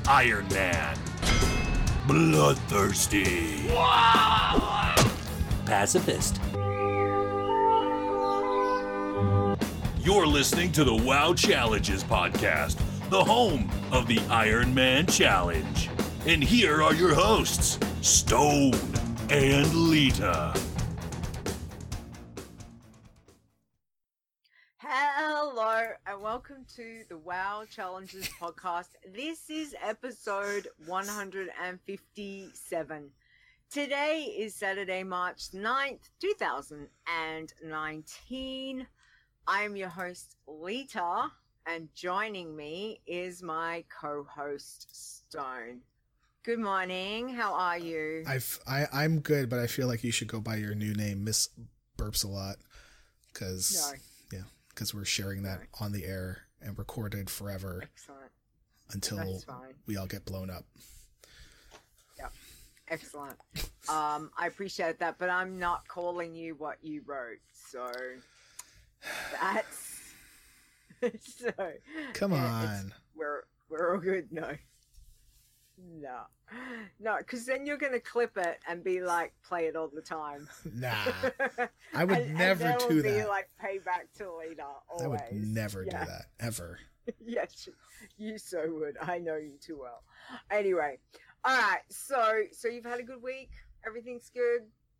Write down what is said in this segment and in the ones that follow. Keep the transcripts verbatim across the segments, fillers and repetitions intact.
Iron Man. Bloodthirsty. Pacifist. You're listening to the WoW Challenges podcast, the home of the Iron Man Challenge. And here are your hosts, Stone and Lita. Hello and welcome to the WoW Challenges podcast. This is episode one hundred fifty-seven. Today is Saturday, March ninth, two thousand nineteen. I am your host, Lita, and joining me is my co-host, Stone. Good morning. How are you? I've, I, I'm good, but I feel like you should go by your new name, Miss Burps a Lot, because no. yeah, because we're sharing that no. on the air and recorded forever. Excellent. Until we all get blown up. Yep. Excellent. um, I appreciate that, but I'm not calling you what you wrote, so that's so. Come on. We're we're all good. No. No, no, because then you're going to clip it and be like, play it all the time. Nah, I would and, never and do be that. Like payback to Lita, always. I would never yeah. do that, ever. Yes, you so would. I know you too well. Anyway, all right, so so you've had a good week? Everything's good?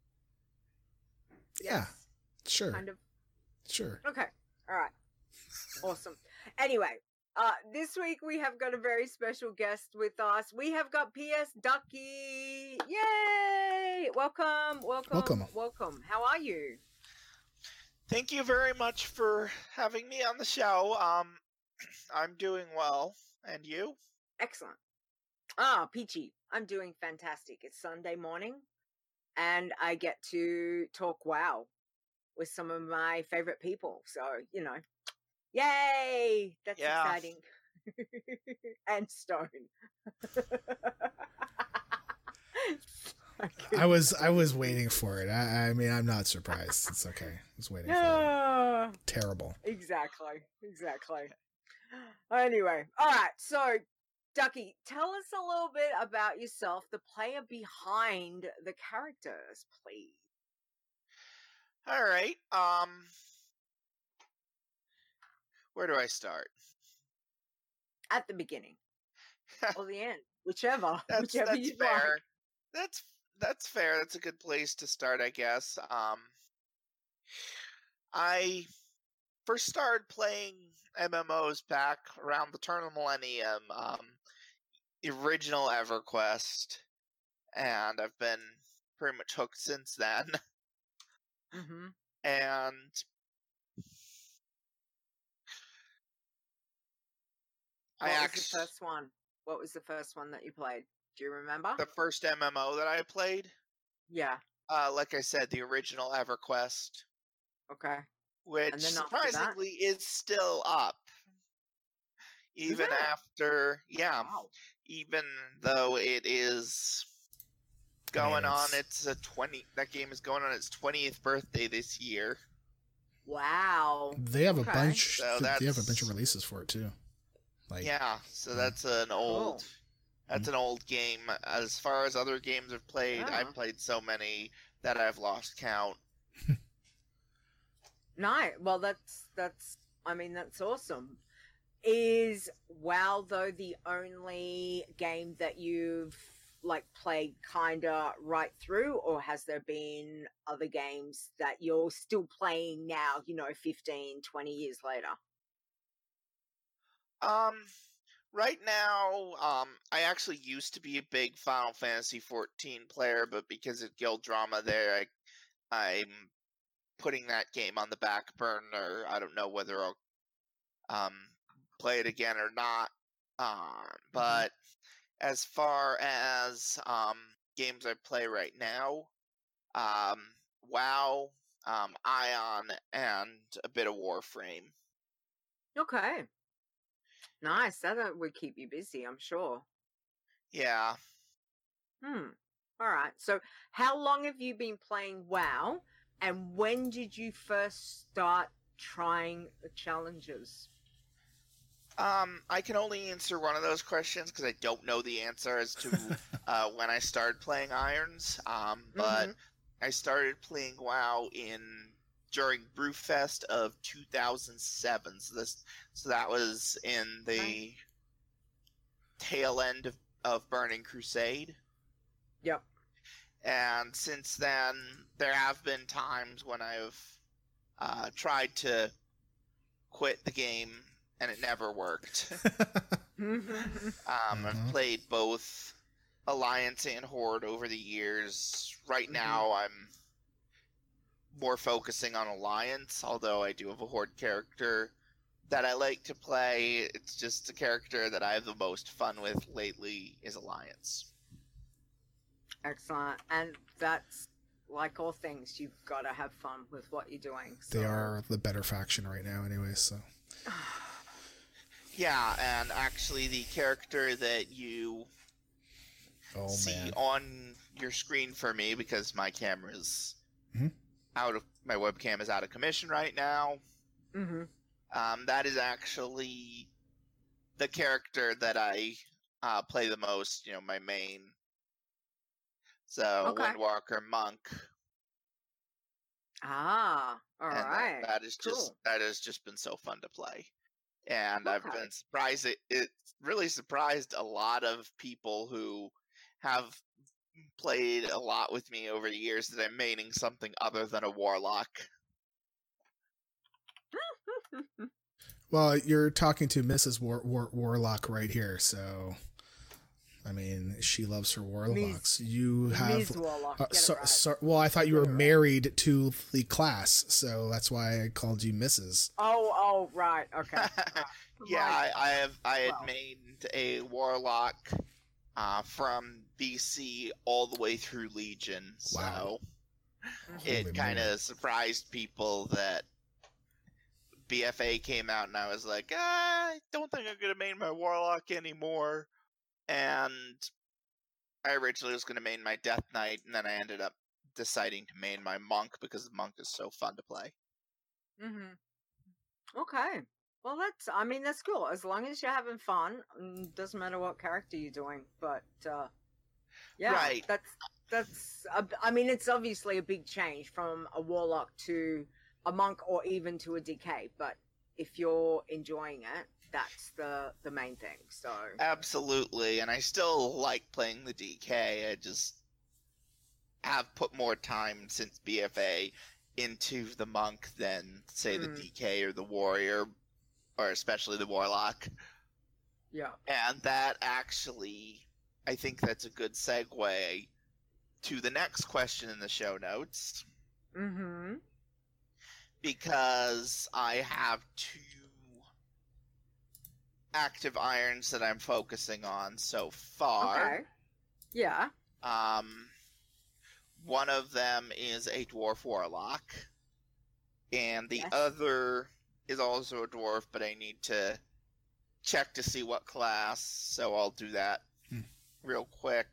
Yeah, yes. Sure. Kind of? Sure. Okay, all right. Awesome. Anyway. Uh, this week we have got a very special guest with us. We have got P S Ducky. Yay! Welcome, welcome, welcome, welcome. How are you? Thank you very much for having me on the show. Um, I'm doing well, and you? Excellent. Ah, Peachy, I'm doing fantastic. It's Sunday morning, and I get to talk WoW with some of my favorite people. So you know. Yay! That's yeah. exciting. And Stone. I was I was waiting for it. I, I mean, I'm not surprised. It's okay. I was waiting for it. Terrible. Exactly. Exactly. Anyway, all right. So, Ducky, tell us a little bit about yourself, the player behind the characters, please. All right. Um. Where do I start? At the beginning. Or the end. Whichever. That's, whichever that's you fair. like. That's that's fair. That's a good place to start, I guess. Um, I first started playing M M Os back around the turn of the millennium. Um, the original EverQuest. And I've been pretty much hooked since then. Mm-hmm. And What I was actually, the first one? What was the first one that you played? Do you remember? The first M M O that I played? Yeah. Uh, like I said, the original EverQuest. Okay. Which surprisingly is still up. Even after, yeah. Wow. Even though it is going I mean, on its a twenty, that game is going on its twentieth birthday this year. Wow. They have okay. a bunch. So they have a bunch of releases for it too. Like, yeah, so that's an old, cool. that's mm-hmm. an old game. As far as other games I've played, Oh. I've played so many that I've lost count. No, well, that's that's. I mean, that's awesome. Is WoW though the only game that you've like played kinda right through, or has there been other games that you're still playing now? You know, fifteen, twenty years later. Um, right now, um, I actually used to be a big Final Fantasy fourteen player, but because of Guild Drama there, I, I'm putting that game on the back burner. I don't know whether I'll, um, play it again or not. Um, but mm-hmm. as far as, um, games I play right now, um, WoW, um, Ion, and a bit of Warframe. Okay. Nice. That would keep you busy, I'm sure. Yeah. Hmm. All right. So how long have you been playing WoW, and when did you first start trying the challenges? Um, I can only answer one of those questions because I don't know the answer as to uh, when I started playing Irons. Um, but Mhm. I started playing WoW in during Brewfest of two thousand seven. So this, so that was in the Nice. tail end of, of Burning Crusade. Yep. And since then, there have been times when I've uh, tried to quit the game, and it never worked. um, Mhm. I've played both Alliance and Horde over the years. Right Mhm. now, I'm more focusing on Alliance, although I do have a Horde character that I like to play. It's just the character that I have the most fun with lately is Alliance. Excellent. And that's like all things, you've got to have fun with what you're doing. So. They are the better faction right now, anyway. So. Yeah, and actually, the character that you Oh see man. on your screen for me, because my camera's Mhm. out of my webcam is out of commission right now. Mm-hmm. Um, that is actually the character that I uh, play the most. You know, my main. So Okay. Windwalker Monk, Ah, all and right. that, that is just Cool. that has just been so fun to play. And I've Okay. been surprised. It, it really surprised a lot of people who have played a lot with me over the years that I'm maining something other than a warlock. Well, you're talking to Missus War- War- Warlock right here, so I mean, she loves her warlocks. You have. Miz Warlock. Uh, Get so, it right. so, well, I thought you Get were it right. married to the class, so that's why I called you Missus Oh, oh, right. Okay. Right. Yeah, I, I have. I had Wow. made a warlock uh, from B C all the way through Legion. So Wow. Mhm. Holy it kind moly. of surprised people that B F A came out, and I was like, ah, I don't think I'm gonna main my warlock anymore. And I originally was gonna main my Death Knight, and then I ended up deciding to main my monk because the monk is so fun to play. Mm-hmm. Okay. Well, that's, I mean, that's cool. As long as you're having fun, mm, doesn't matter what character you're doing. But, uh, yeah, Right. that's, that's, a, I mean, it's obviously a big change from a warlock to a monk or even to a D K. But if you're enjoying it, that's the, the main thing. So, Absolutely, and I still like playing the D K. I just have put more time since B F A into the monk than, say, the Mm. D K or the warrior, or especially the warlock. yeah. And that actually, I think that's a good segue to the next question in the show notes, Mm-hmm. because I have two active irons that I'm focusing on so far. Okay. Yeah. Um, one of them is a dwarf warlock, and the Yes. other is also a dwarf, but I need to check to see what class, so I'll do that Hmm. real quick.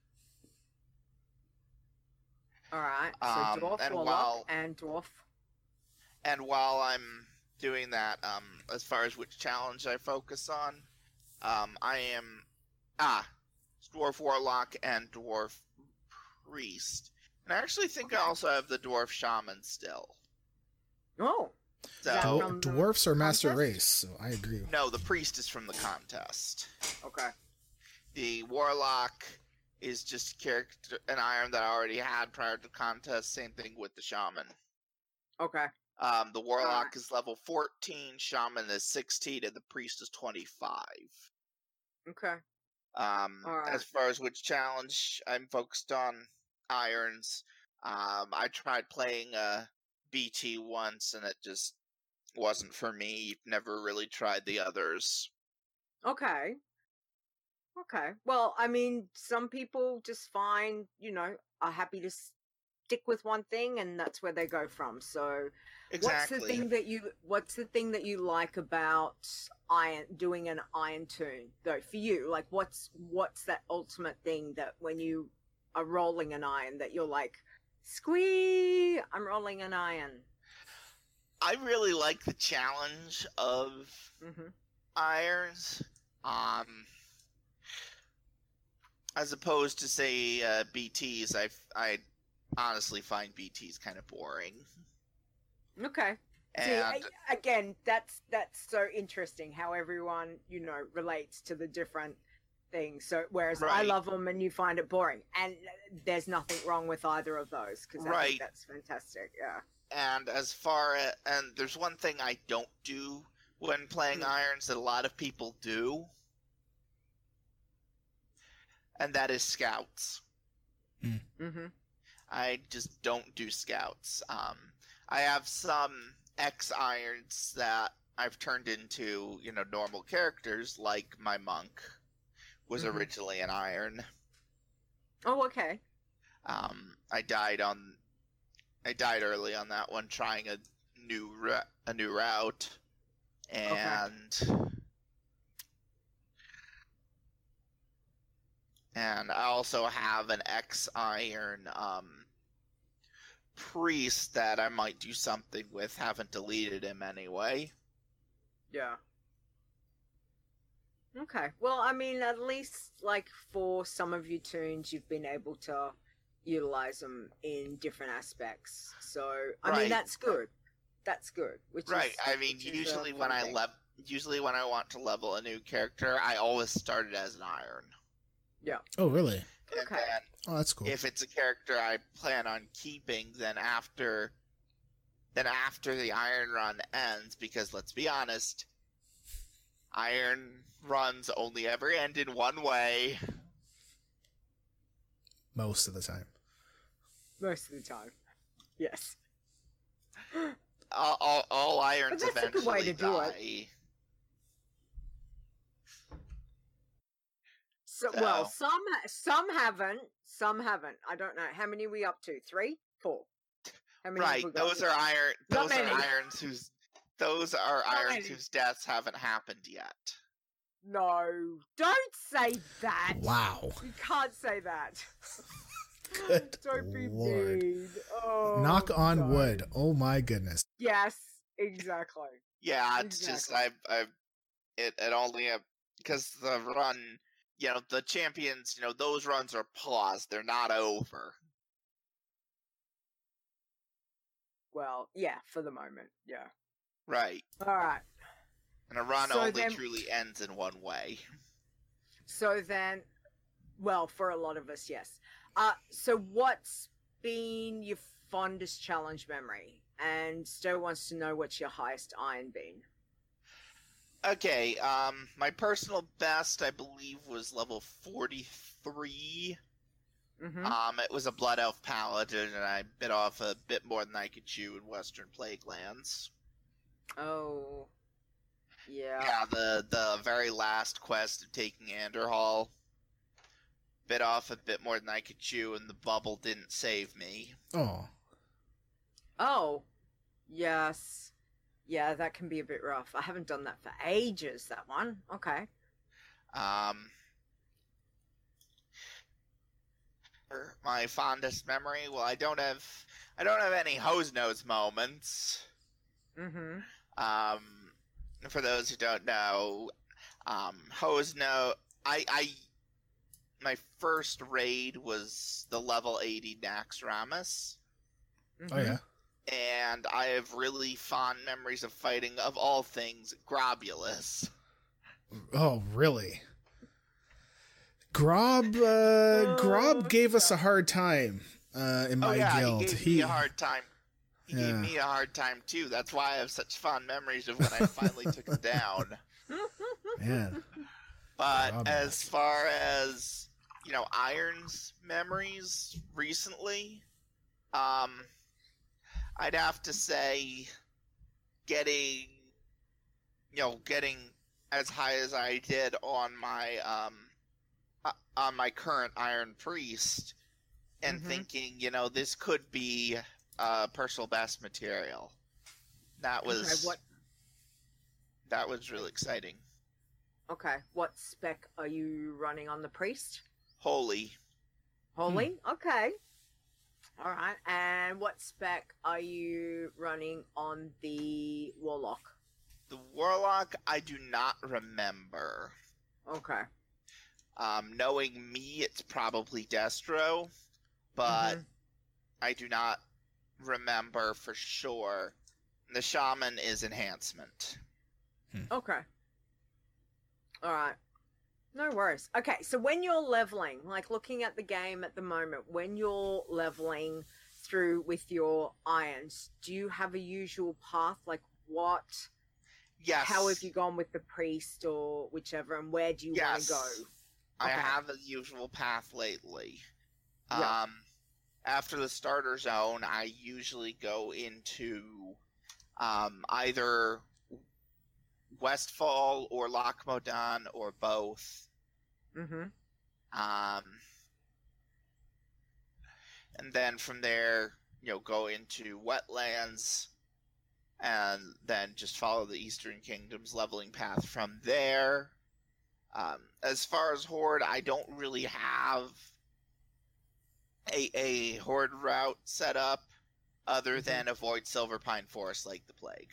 All right. So Um, dwarf, and warlock, while- and dwarf. And while I'm doing that, um, as far as which challenge I focus on, um, I am ah, it's dwarf warlock and dwarf priest, and I actually think I Okay. also have the dwarf shaman still. Oh. So That Dw- from the dwarfs are master contest? race, so I agree. no, the priest is from the contest. Okay. The warlock is just a character, an iron that I already had prior to the contest. Same thing with the shaman. Okay. Um, the warlock Alright. is level fourteen, shaman is sixteen, and the priest is twenty-five. Okay. Um, Alright. as far as which challenge, I'm focused on irons. Um, I tried playing uh, B T once, and it just wasn't for me. Never really tried the others. Okay. Okay. Well, I mean, some people just find, you know, are happy to stick with one thing and that's where they go from. So, Exactly. what's the thing that you what's the thing that you like about iron doing an iron tune though for you? Like what's what's that ultimate thing that when you are rolling an iron that you're like, squee, I'm rolling an iron. I really like the challenge of Mhm. irons, um, as opposed to say uh, B Ts, I I honestly find B Ts kind of boring. Okay. And See, I, again, that's that's so interesting how everyone, you know, relates to the different things. So whereas I Right. love them and you find it boring, and there's nothing wrong with either of those because I Right. think that's fantastic. Yeah. and as far as, and there's one thing I don't do when playing Mm. irons that a lot of people do, and that is scouts. Mm-hmm. I just don't do scouts. Um, I have some X irons that I've turned into, you know, normal characters, like my monk was Mhm. originally an iron. Oh, okay. Um, I died on, I died early on that one trying a new ra- a new route, and and I also have an X iron um priest that I might do something with. Haven't deleted him anyway. Yeah. Okay. Well, I mean, at least like for some of your tunes, you've been able to utilize them in different aspects. So, I mean, Right. that's good. That's good. Which Right. is, I mean, which is a usually fun when I thing. lev- usually when I want to level a new character, I always start it as an iron. Oh, really? And Okay. then Oh, that's cool. if it's a character I plan on keeping, then after then after the iron run ends, because let's be honest, iron runs only ever end in one way. Most of the time. Most of the time. Yes. All, all, all irons But that's a good eventually way to do it. die. So, well, So- some some haven't. Some haven't. I don't know. How many are we up to? Three? Four? How many have Right, we got? those are iron. Not Those are many. irons whose those are Not irons many. whose deaths haven't happened yet. No. Don't say that. Wow. You can't say that. Good Don't be Lord. mean. Oh, Knock on no. wood. Oh my goodness. Yes, exactly. Yeah, it's just Exactly. I I it it only because the run, you know, the champions, you know, those runs are paused. They're not over. Well, yeah, for the moment. Yeah. Right. All right. And a run So only then- truly ends in one way. So then, well, for a lot of us, yes. Uh, so what's been your fondest challenge memory? And Stowe wants to know what's your highest iron been. Okay, um my personal best I believe was level forty-three. Mm-hmm. Um it was a Blood Elf Paladin and I bit off a bit more than I could chew in Western Plaguelands. Oh, yeah. Yeah, the the very last quest of taking Anderhall. Bit off a bit more than I could chew, and the bubble didn't save me. Oh. Oh, yes. Yeah, that can be a bit rough. I haven't done that for ages, that one. Okay. Um, er, my fondest memory. Well, I don't have, I don't have any hose nose moments. Mm-hmm. Um, for those who don't know, um, hose no, I, I, my first raid was the level eighty Naxxramas. Oh yeah. And I have really fond memories of fighting, of all things, Grobulus. Oh really? Grob uh Grob gave us a hard time uh in Oh my yeah, guild. he gave me a hard time. He Yeah. gave me a hard time too. That's why I have such fond memories of when I finally took him down. Man. But Grobulus. as far as, you know, Iron's memories recently, um, I'd have to say getting, you know, getting as high as I did on my, um, uh, on my current Iron Priest and Mhm. thinking, you know, this could be uh, personal best material. That was, Okay, what? that was really exciting. Okay, what spec are you running on the priest? Holy. Holy? Okay. All right. And what spec are you running on the warlock? The Warlock, I do not remember. Okay. Um, knowing me, it's probably Destro, but Mhm. I do not remember for sure. The Shaman is Enhancement. Okay. All right. No worries. Okay, so when you're leveling, like looking at the game at the moment, when you're leveling through with your irons, do you have a usual path? Like what? Yes. How have you gone with the priest or whichever, and where do you want Yes. to go? I Okay. have a usual path lately. Yeah. Um, after the starter zone, I usually go into um, either Westfall or Lochmodan or both. Mm-hmm. Um, and then from there, you know, go into Wetlands, and then just follow the Eastern Kingdom's leveling path from there. Um, as far as Horde, I don't really have a, a Horde route set up other Mhm. than avoid Silver Pine Forest like the plague.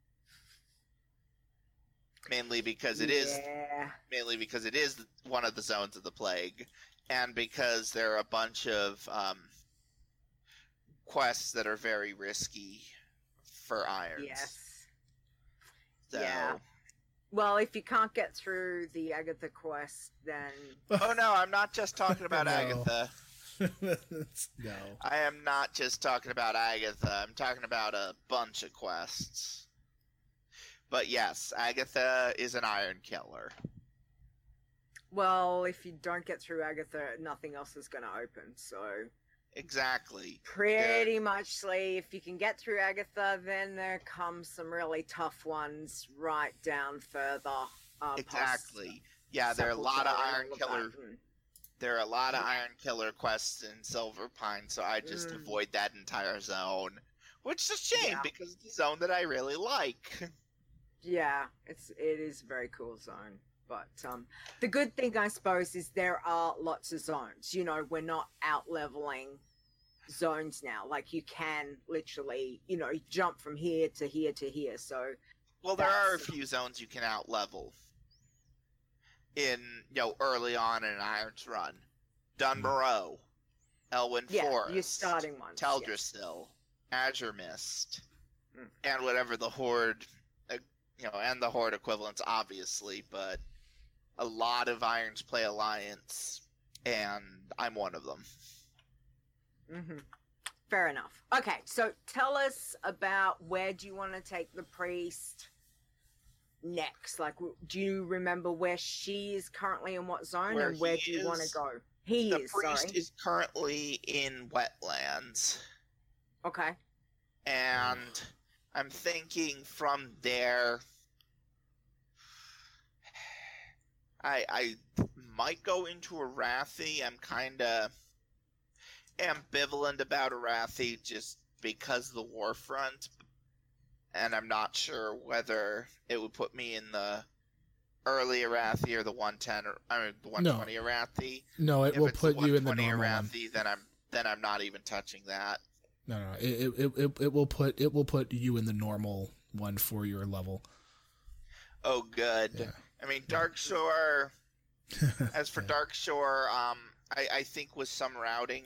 Mainly because it is Yeah. mainly because it is one of the zones of the plague, and because there are a bunch of um, quests that are very risky for irons. Yes. So, Yeah. Well, if you can't get through the Agatha quest, then oh no, I'm not just talking about No. Agatha. No. I am not just talking about Agatha. I'm talking about a bunch of quests. But yes, Agatha is an iron killer. well, if you don't get through Agatha, nothing else is going to open. So Exactly. pretty much, if you can get through Agatha, then there comes some really tough ones right down further. Uh, Exactly. Yeah, there are a lot of iron killer. killer. There are a lot of iron killer quests in Silver Pine, so I just Mm. avoid that entire zone, which is a shame Yeah. because it's a zone that I really like. Yeah, it's it is a very cool zone. But um, the good thing, I suppose, is there are lots of zones. You know, we're not out leveling zones now. Like you can literally, you know, jump from here to here to here. So Well, there are a That's- few zones you can out level in, you know, early on in an Irons run. Dunbarrow, Elwyn yeah, Forest, you're starting ones. yes. Teldrassil, Azure Mist, Mm. and whatever the Horde, uh, you know, and the Horde equivalents, obviously, but a lot of Irons play Alliance, and I'm one of them. Mm-hmm. Fair enough. Okay, so tell us about where do you want to take the priest next? Like, w- do you remember where she is currently in what zone, Where and where he do you want to is? go? He The is. priest Sorry. is currently in Wetlands, Okay. and I'm thinking from there, I I might go into Arathi. I'm kind of ambivalent about Arathi just because of the Warfront, and I'm not sure whether it would put me in the early Arathi or the one ten or I mean the one twenty Arathi. No, it If will it's put you in the one twenty normal one. Arathi, then I'm then I'm not even touching that. No, no, it, it it it will put it will put you in the normal one for your level. Oh, good. Yeah. I mean, Darkshore. As for Yeah. Darkshore, um, I, I think with some routing,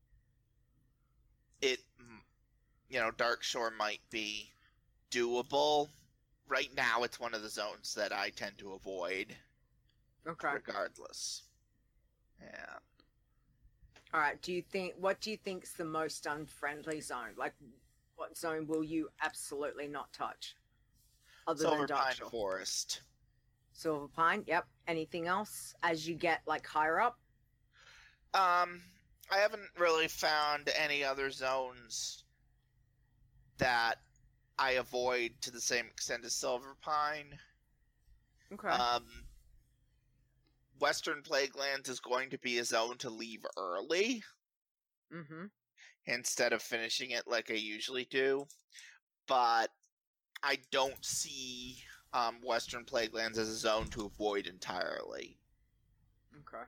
it, mm, you know, Darkshore might be doable. Right now, it's one of the zones that I tend to avoid, Okay. regardless. Yeah. All right. Do you think? What do you think's the most unfriendly zone? Like, what zone will you absolutely not touch? Other Silver than Pine Darkshore. Forest. Silver Pine. Yep. Anything else as you get like higher up? Um, I haven't really found any other zones that I avoid to the same extent as Silver Pine. Okay. Um, Western Plaguelands is going to be a zone to leave early mm-hmm. instead of finishing it like I usually do. But I don't see um, Western Plaguelands as a zone to avoid entirely. Okay.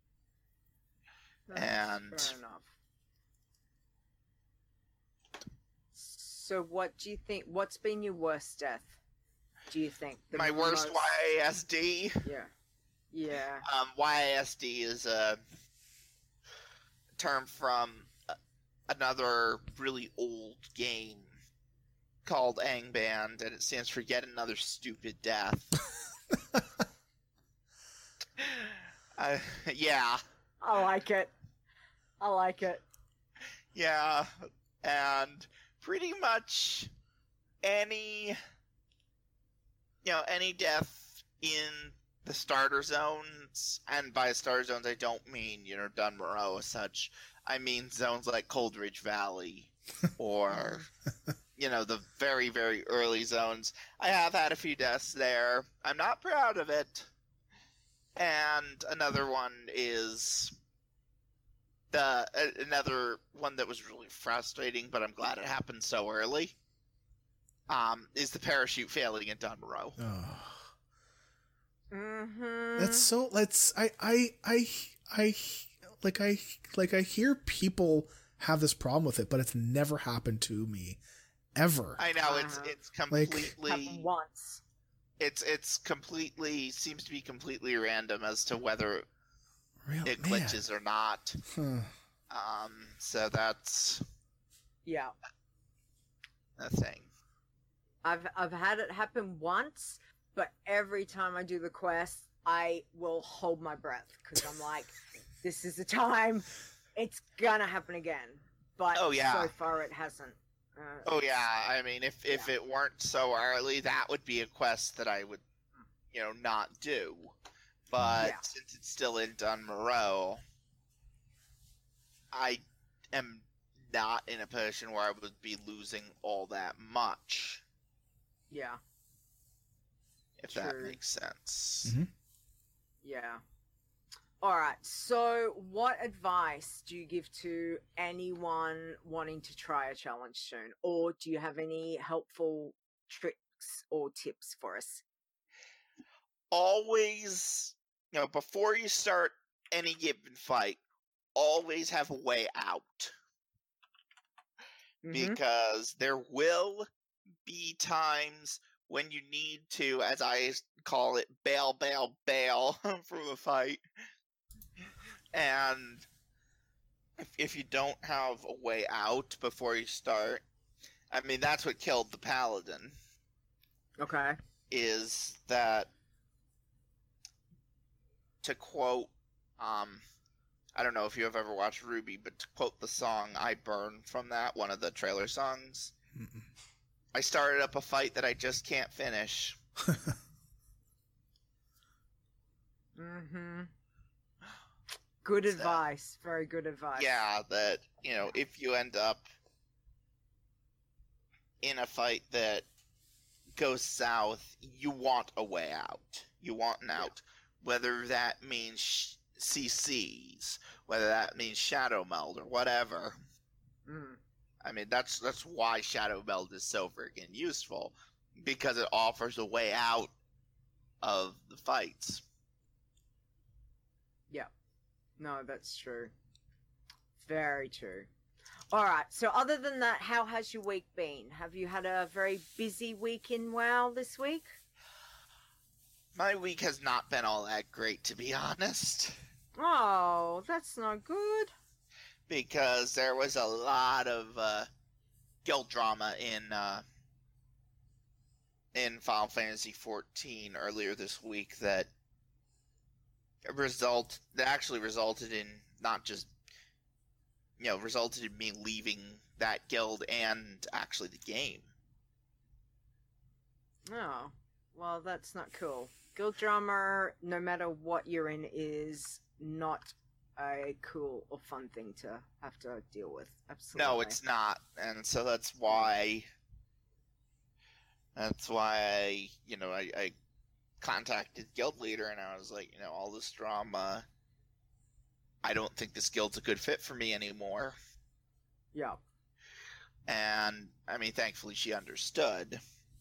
And- fair enough. So, what do you think? What's been your worst death? do you think? The My worst most... Y A S D? Yeah. Yeah. Um, Y A S D is a term from another really old game called Angband, and it stands for Yet Another Stupid Death. uh, yeah. I like it. I like it. Yeah, and pretty much any, you know, any death in the starter zones, and by starter zones I don't mean, you know, Dunmoreau as such, I mean zones like Coldridge Valley, or, you know, the very, very early zones. I have had a few deaths there. I'm not proud of it. And another one is the uh, another one that was really frustrating, but I'm glad it happened so early. Um, is the parachute failing in Dunmoreau. Oh. Mm-hmm. That's so. Let's. I. I. I. I. Like I. Like I hear people have this problem with it, but it's never happened to me, ever. I know it's it's completely Happened once. It's it's completely seems to be completely random as to whether Real, it man. glitches or not. Huh. Um, so that's Yeah. a thing. I've I've had it happen once, but every time I do the quest, I will hold my breath because I'm like, this is the time it's gonna happen again. But Oh, yeah. so far it hasn't. Uh, Oh yeah, I mean, if if Yeah. it weren't so early, that would be a quest that I would, you know, not do. But Yeah. since it's still in Dunmoreau, I am not in a position where I would be losing all that much, yeah, if that True. makes sense. Mhm. yeah. All right. So, what advice do you give to anyone wanting to try a challenge soon, or do you have any helpful tricks or tips for us? Always, you know, before you start any given fight, always have a way out. Mhm. Because there will be times when you need to, as I call it, bail, bail, bail from a fight. And if, if you don't have a way out before you start, I mean, that's what killed the Paladin, Okay. is that, to quote, um, I don't know if you have ever watched Ruby, but to quote the song I Burn from that, one of the trailer songs, Mm-mm. I started up a fight that I just can't finish. Mm-hmm. Good So- advice. Very good advice. Yeah, that, you know, if you end up in a fight that goes south, you want a way out. You want an out. Whether that means sh- C Cs, whether that means Shadow Meld, or whatever. Mm. I mean, that's that's why Shadow Meld is so freaking useful, because it offers a way out of the fights. Yeah. No, that's true. Very true. All right. So, other than that, how has your week been? Have you had a very busy week in WoW this week? My week has not been all that great, to be honest, Oh, that's not good. because there was a lot of uh, guild drama in uh, in Final Fantasy fourteen earlier this week that result that actually resulted in not just you know resulted in me leaving that guild and actually the game. Oh, well, that's not cool. Guild drama, no matter what you're in, is not a cool or fun thing to have to deal with. Absolutely. No, it's not, and so that's why. That's why I, you know, I, I contacted guild leader and I was like, you know, all this drama. I don't think this guild's a good fit for me anymore. Yeah. And I mean, thankfully she understood.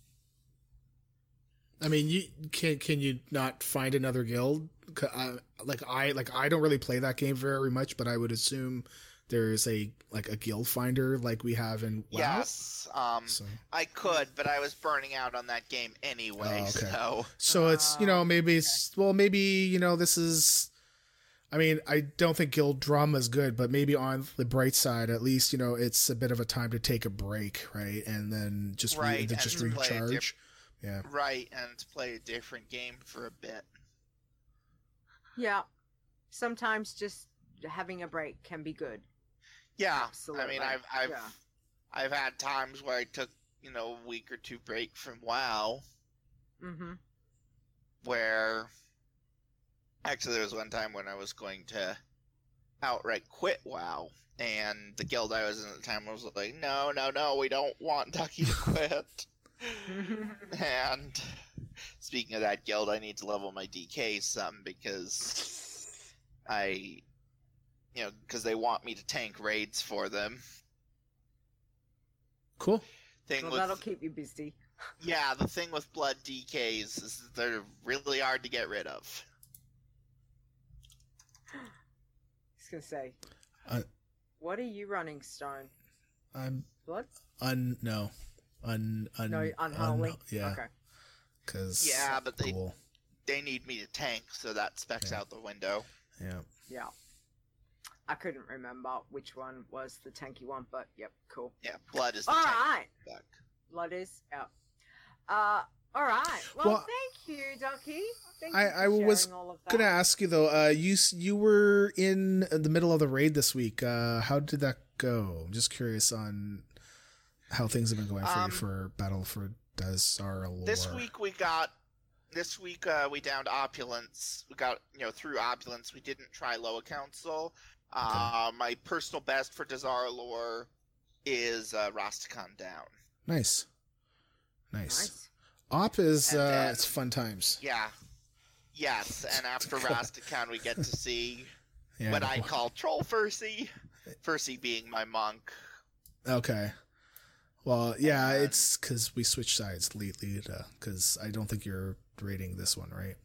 I mean, you can can you not find another guild? 'Cause I, like I like I don't really play that game very much, but I would assume there's a like a guild finder like we have in WoW? Yes, um, So, I could, but I was burning out on that game anyway. Oh, okay. So so it's you know maybe it's well maybe you know this is. I mean, I don't think guild drama is good, but maybe on the bright side, at least you know it's a bit of a time to take a break, right, and then just re- Right, and then and just to play a recharge. diff- Yeah. right, and to play a different game for a bit. Yeah. Sometimes just having a break can be good. Yeah, Absolutely. I mean, I've I've Yeah. I've had times where I took you know a week or two break from WoW, Mm-hmm. where actually there was one time when I was going to outright quit WoW, and the guild I was in at the time was like, no, no, no, we don't want Ducky to quit. And speaking of that guild, I need to level my D K some because I, you know, because they want me to tank raids for them. Cool. Thing Well, with that'll keep you busy. yeah, the thing with blood D Ks is that they're really hard to get rid of. I was gonna say. Uh, what are you running, Stone? I'm Blood? un no, un un No, unholy. un- yeah, Okay. because Yeah, but they cool. they need me to tank, so that specs Yeah. out the window. Yeah. Yeah. I couldn't remember which one was the tanky one, but yep, cool. Yeah, blood is the All tank right. spec. Blood is out. Uh, all right. Well, Well, thank you, Ducky. Thank I- you for I was sharing all of that. Gonna ask you though. Uh, you s- you were in the middle of the raid this week. Uh, how did that go? I'm just curious on how things have been going for Um, you for Battle for Dazar'alor. This week we got. This week uh, we downed Opulence. We got you know through Opulence. We didn't try Loa Council. Uh, my personal best for Dazar'alor is uh, Rastakhan down. Nice, nice. Nice. Op is And uh, then- it's fun times. Yeah. Yes, and after Rastakhan we get to see Yeah. what I call Troll Fursey. Fursey being my monk. Okay. Well, yeah, And- it's because we switched sides lately. Because I don't think you're rating this one, right?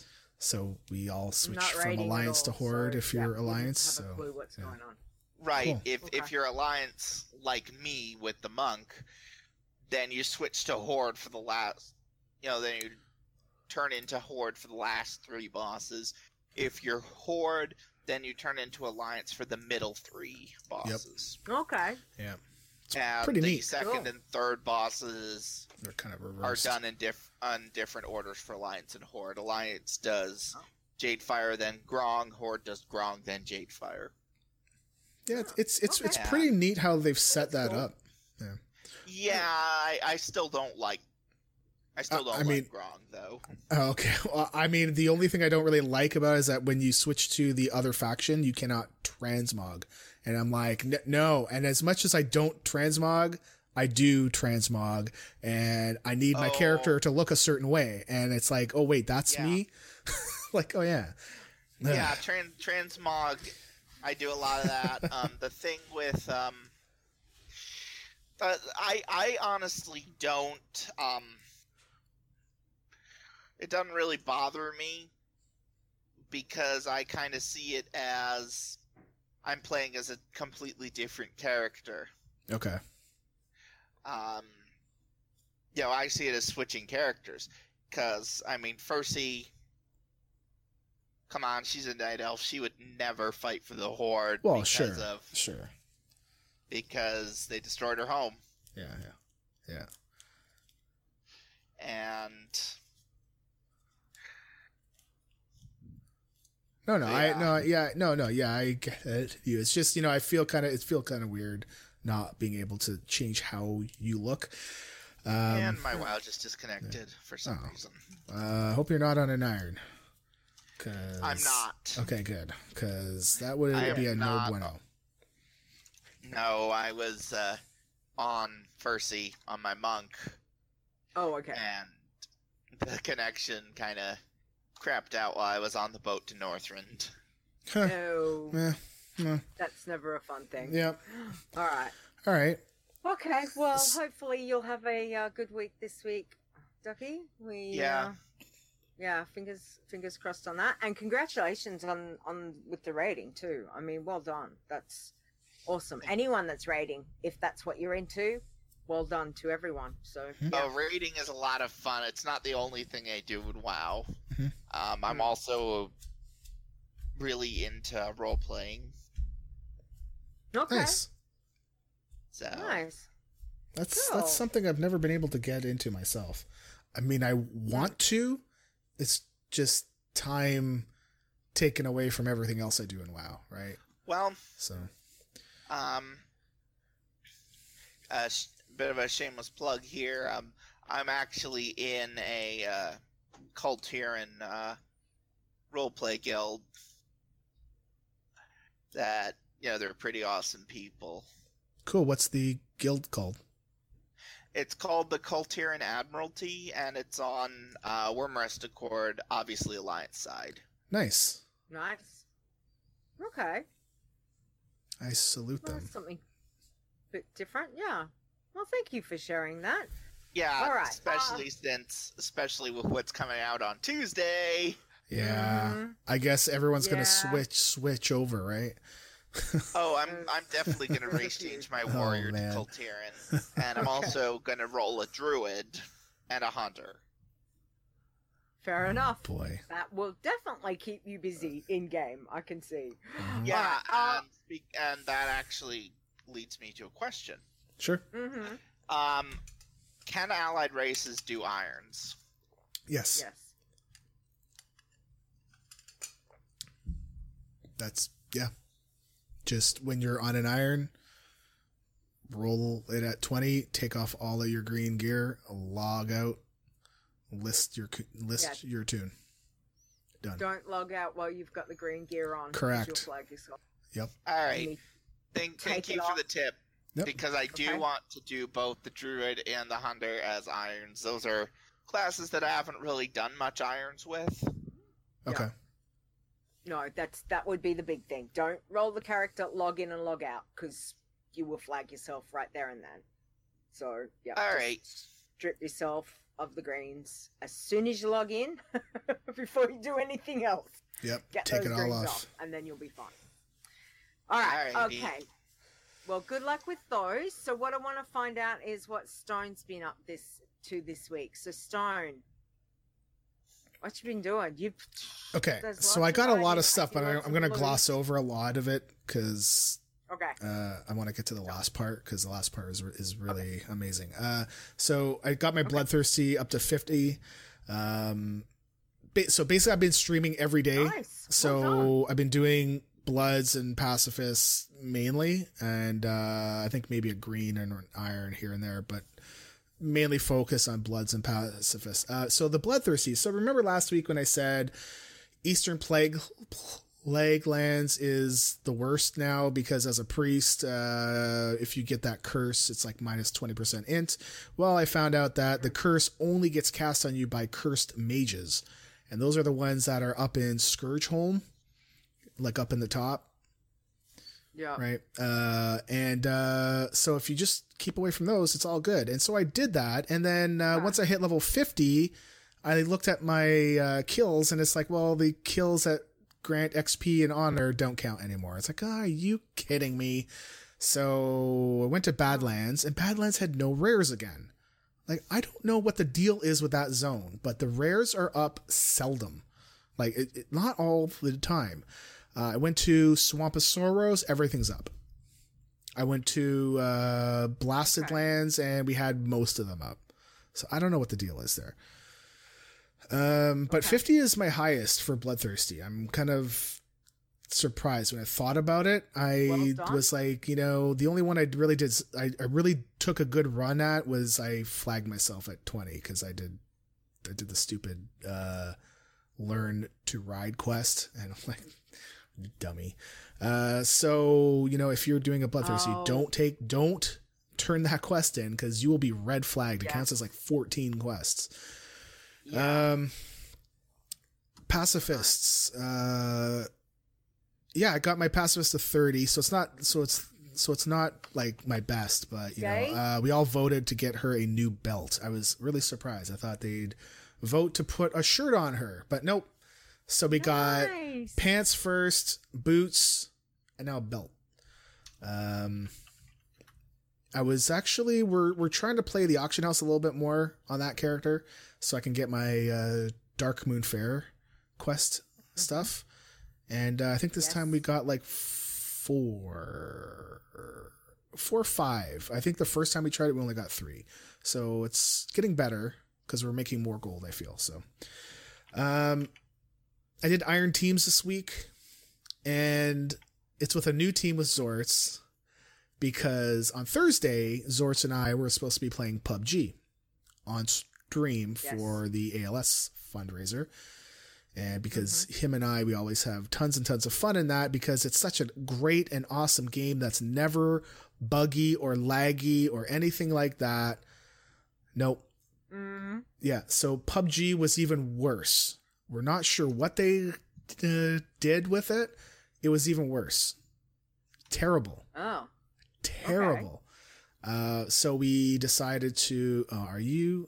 So we all switch Not from rating at Alliance to all, Horde so, if yeah, you're wouldn't Alliance. Have a So clue what's yeah. going on. Right. Cool. If Okay. if you're Alliance like me with the monk, then you switch to Horde for the last. You know, then you turn into Horde for the last three bosses. If you're Horde, then you turn into Alliance for the middle three bosses. Okay. yeah, And pretty the neat. second Cool. and third bosses they're kind of are reversed. done in diff- on different orders for Alliance and Horde. Alliance does Oh. Jadefire, then Grong. Horde does Grong, then Jadefire. Yeah, it's it's it's, Okay. it's pretty neat how they've set That's that cool. up. Yeah, I, I still don't like. I still Uh, don't I like mean- Grong though. Oh, okay. Well, I mean, the only thing I don't really like about it is that when you switch to the other faction, you cannot transmog. And I'm like, "N- no. And as much as I don't transmog, I do transmog, and I need my Oh. character to look a certain way. And it's like, oh wait, that's Yeah. me. Like, oh yeah. Yeah, trans transmog. I do a lot of that. um, the thing with um, uh, I I honestly don't. Um, it doesn't really bother me because I kind of see it as I'm playing as a completely different character. Okay. Um, you know, I see it as switching characters because I mean, Fursey. Come on, she's a night elf. She would never fight for the Horde Well, because sure. of Sure. because they destroyed her home. Yeah. Yeah. Yeah. And No, no, Yeah. I no, yeah, no, no, yeah, I get it. You, it's just you know, I feel kind of, it feel kind of weird not being able to change how you look. Um, and my WoW just disconnected for some Oh. reason. uh, hope you're not on an iron. Cause, I'm not. Okay, good, because that would I am be a no not. bueno. No, I was uh, on Fursey on my monk, Oh, okay. and the connection kind of crapped out while I was on the boat to Northrend. Huh. No, Yeah, yeah, that's never a fun thing. yeah. All right. All right. Okay. Well, S- hopefully you'll have a uh, good week this week, Ducky. We Yeah. Uh, yeah. Fingers fingers crossed on that, and congratulations on on with the rating too. I mean, well done. That's Awesome. Anyone that's raiding, if that's what you're into, well done to everyone. So, Mhm. yeah. Oh, raiding is a lot of fun. It's not the only thing I do in WoW. Mhm. Um, I'm Mm. also really into role playing. Okay. Nice. So Nice. That's Cool. that's something I've never been able to get into myself. I mean, I want to. It's just time taken away from everything else I do in WoW, right? well, So, um, a sh- bit of a shameless plug here. Um, I'm actually in a uh, Kultiran uh, roleplay guild. That you know, they're pretty awesome people. cool. What's the guild called? It's called the Kultiran Admiralty, and it's on uh, Wormrest Accord, obviously Alliance side. Nice. Nice. Okay. I salute Well, them. that's something a bit different. Yeah. Well, thank you for sharing that. Yeah, All right, especially since, especially with what's coming out on Tuesday. Yeah. Mhm. I guess everyone's gonna Yeah. switch switch over, right? Oh, I'm There's- I'm definitely gonna race change my Oh, warrior to man. Kultiran, and I'm Okay. also gonna roll a druid and a hunter. Fair enough. Boy. That will definitely keep you busy in game. I can see. Mhm. Yeah, Alright, uh, and speak, and that actually leads me to a question. Sure. Mm-hmm. Um, can allied races do irons? Yes. Yes. That's yeah. Just when you're on an iron, roll it at twenty, take off all of your green gear, log out, list your list Yeah. your tune. Done. Don't log out while you've got the green gear on. 'cause Correct. You'll flag yourself. Yep. All You right. need- Thank, Take thank it you for off. the tip. Yep. Because I do Okay. want to do both the druid and the hunter as irons. Those are classes that I haven't really done much irons with. Okay. No, that's that would be the big thing. Don't roll the character, log in and log out, because you will flag yourself right there and then. So yeah. All just right. Strip yourself of the greens as soon as you log in, before you do anything else. Yep. Get Take those it all greens off. off, and then you'll be fine. All right. Alrighty. Okay. Well, good luck with those. So what I want to find out is what Stone's been up this to this week. So Stone, what you been doing? You Okay. There's So lots I got a of lot of items. I stuff, see but I, lots I'm of gonna blue. gloss over a lot of it because okay? uh, I want to get to the last part because the last part is is really amazing. Uh, so I got my Bloodthirsty up to fifty. Um, ba- so basically, I've been streaming every day. Nice. So Well done. I've been doing Bloods and Pacifists mainly, and uh, I think maybe a green and an iron here and there, but mainly focus on Bloods and Pacifists. Uh, so the Bloodthirsty. So remember last week when I said Eastern Plague Plague Lands is the worst now because as a priest, uh, if you get that curse, it's like minus twenty percent int. Well, I found out that the curse only gets cast on you by cursed mages, and those are the ones that are up in Scourgeholm, like up in the top, Yeah. right? Uh, and uh, so if you just keep away from those, it's all good. And so I did that, and then uh, once I hit level fifty, I looked at my uh, kills, and it's like, well, the kills that grant X P and honor don't count anymore. It's like, oh, are you kidding me? So I went to Badlands, and Badlands had no rares again. Like, I don't know what the deal is with that zone, but the rares are up seldom. Like, it, it, not all the time. Uh, I went to Swamp of Sorrows, everything's up. I went to uh, Blasted Okay. Lands, and we had most of them up. So I don't know what the deal is there. Um, but Okay. fifty is my highest for Bloodthirsty. I'm kind of surprised when I thought about it. I Well done. was like, you know, the only one I really did, I, I really took a good run at was I flagged myself at twenty because I did, I did the stupid uh, learn to ride quest, and I'm like, dummy. Uh, so you know, if you're doing a Bloodthirsty, Oh. don't take, don't turn that quest in because you will be red flagged. It Yeah. counts as like fourteen quests. Yeah. Um, pacifists. Uh, yeah, I got my pacifist to thirty, so it's not so it's so it's not like my best, but you Okay. know, uh, we all voted to get her a new belt. I was really surprised. I thought they'd vote to put a shirt on her, but nope. So we got Nice. pants first, boots, and now a belt. Um, I was actually we're we're trying to play the auction house a little bit more on that character, so I can get my uh, Dark Moon Fair quest mm-hmm. stuff. And uh, I think this yes. time we got like four, four or five. I think the first time we tried it, we only got three. So it's getting better because we're making more gold, I feel. So um, I did Iron Teams this week, and it's with a new team with Zortz, because on Thursday, Zortz and I were supposed to be playing P U B G on stream yes. for the A L S fundraiser. And because mm-hmm. him and I, we always have tons and tons of fun in that, because it's such a great and awesome game that's never buggy or laggy or anything like that. Nope. Mm-hmm. Yeah. So P U B G was even worse. We're not sure what they uh, did with it. It was even worse. Terrible. Oh. Terrible. Okay. Uh, so we decided to, uh, are you...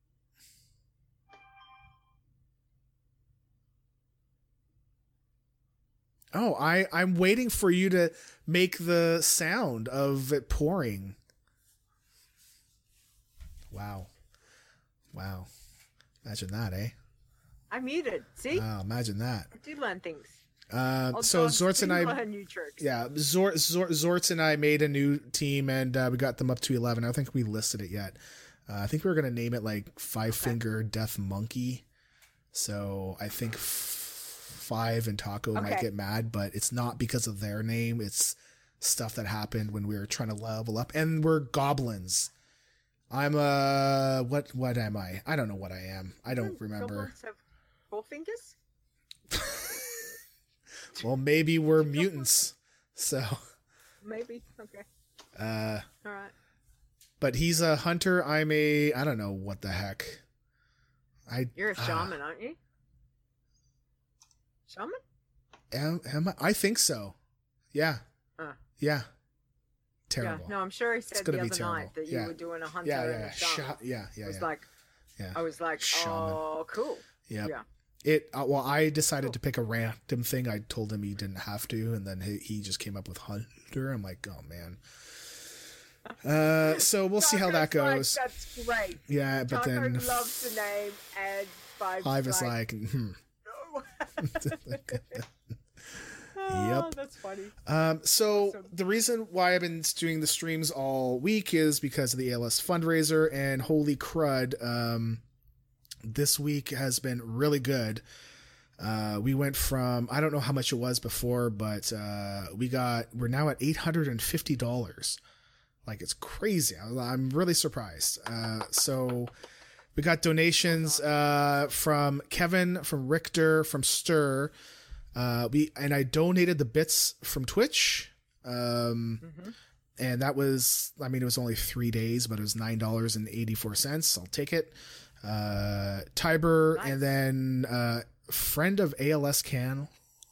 Oh, I, I'm waiting for you to make the sound of it pouring. Wow. Wow. Imagine that, eh? I muted. See? Wow, imagine that. I do learn things. Uh, so Zortz and I, learn new tricks. yeah, Zort, Zort, Zortz and I made a new team, and uh, we got them up to eleven. I don't think we listed it yet. Uh, I think we were going to name it like Five okay. Finger Death Monkey. So I think f- Five and Taco okay. might get mad, but it's not because of their name. It's stuff that happened when we were trying to level up, and we're goblins. I'm a what? What am I? I don't know what I am. I don't remember. Goblins have four fingers? Well, maybe we're mutants. So maybe. Okay. Uh. All right. But he's a hunter. I'm a. I don't know what the heck. I. You're a shaman, uh, aren't you? Shaman? Am, am I? I think so. Yeah. Uh. Yeah. Terrible. Yeah, no, I'm sure he said the other night that you yeah. were doing a hunter yeah, yeah, and yeah. a shaman. Sh- yeah, yeah, I was yeah. like, yeah. I was like, shaman. Oh, cool. Yep. Yeah. It. Uh, well, I decided cool. to pick a random thing. I told him he didn't have to, and then he, he just came up with hunter. I'm like, oh man. Uh, so we'll see how that goes. Like, that's great. Yeah, but Taco then loves the name, and Five. Five is like, hmm. Oh, yep. That's funny. Um, so awesome. The reason why I've been doing the streams all week is because of the A L S fundraiser, and holy crud, um, this week has been really good. Uh, we went from, I don't know how much it was before, but, uh, we got, we're now at eight hundred fifty dollars. Like, it's crazy. I'm really surprised. Uh, so we got donations, uh, from Kevin, from Richter, from Stir. Uh, we, and I donated the bits from Twitch. Um, mm-hmm. and that was, I mean, it was only three days, but it was nine dollars and eighty-four cents. I'll take it. Uh, Tiber, nice. And then, uh, friend of A L S Can,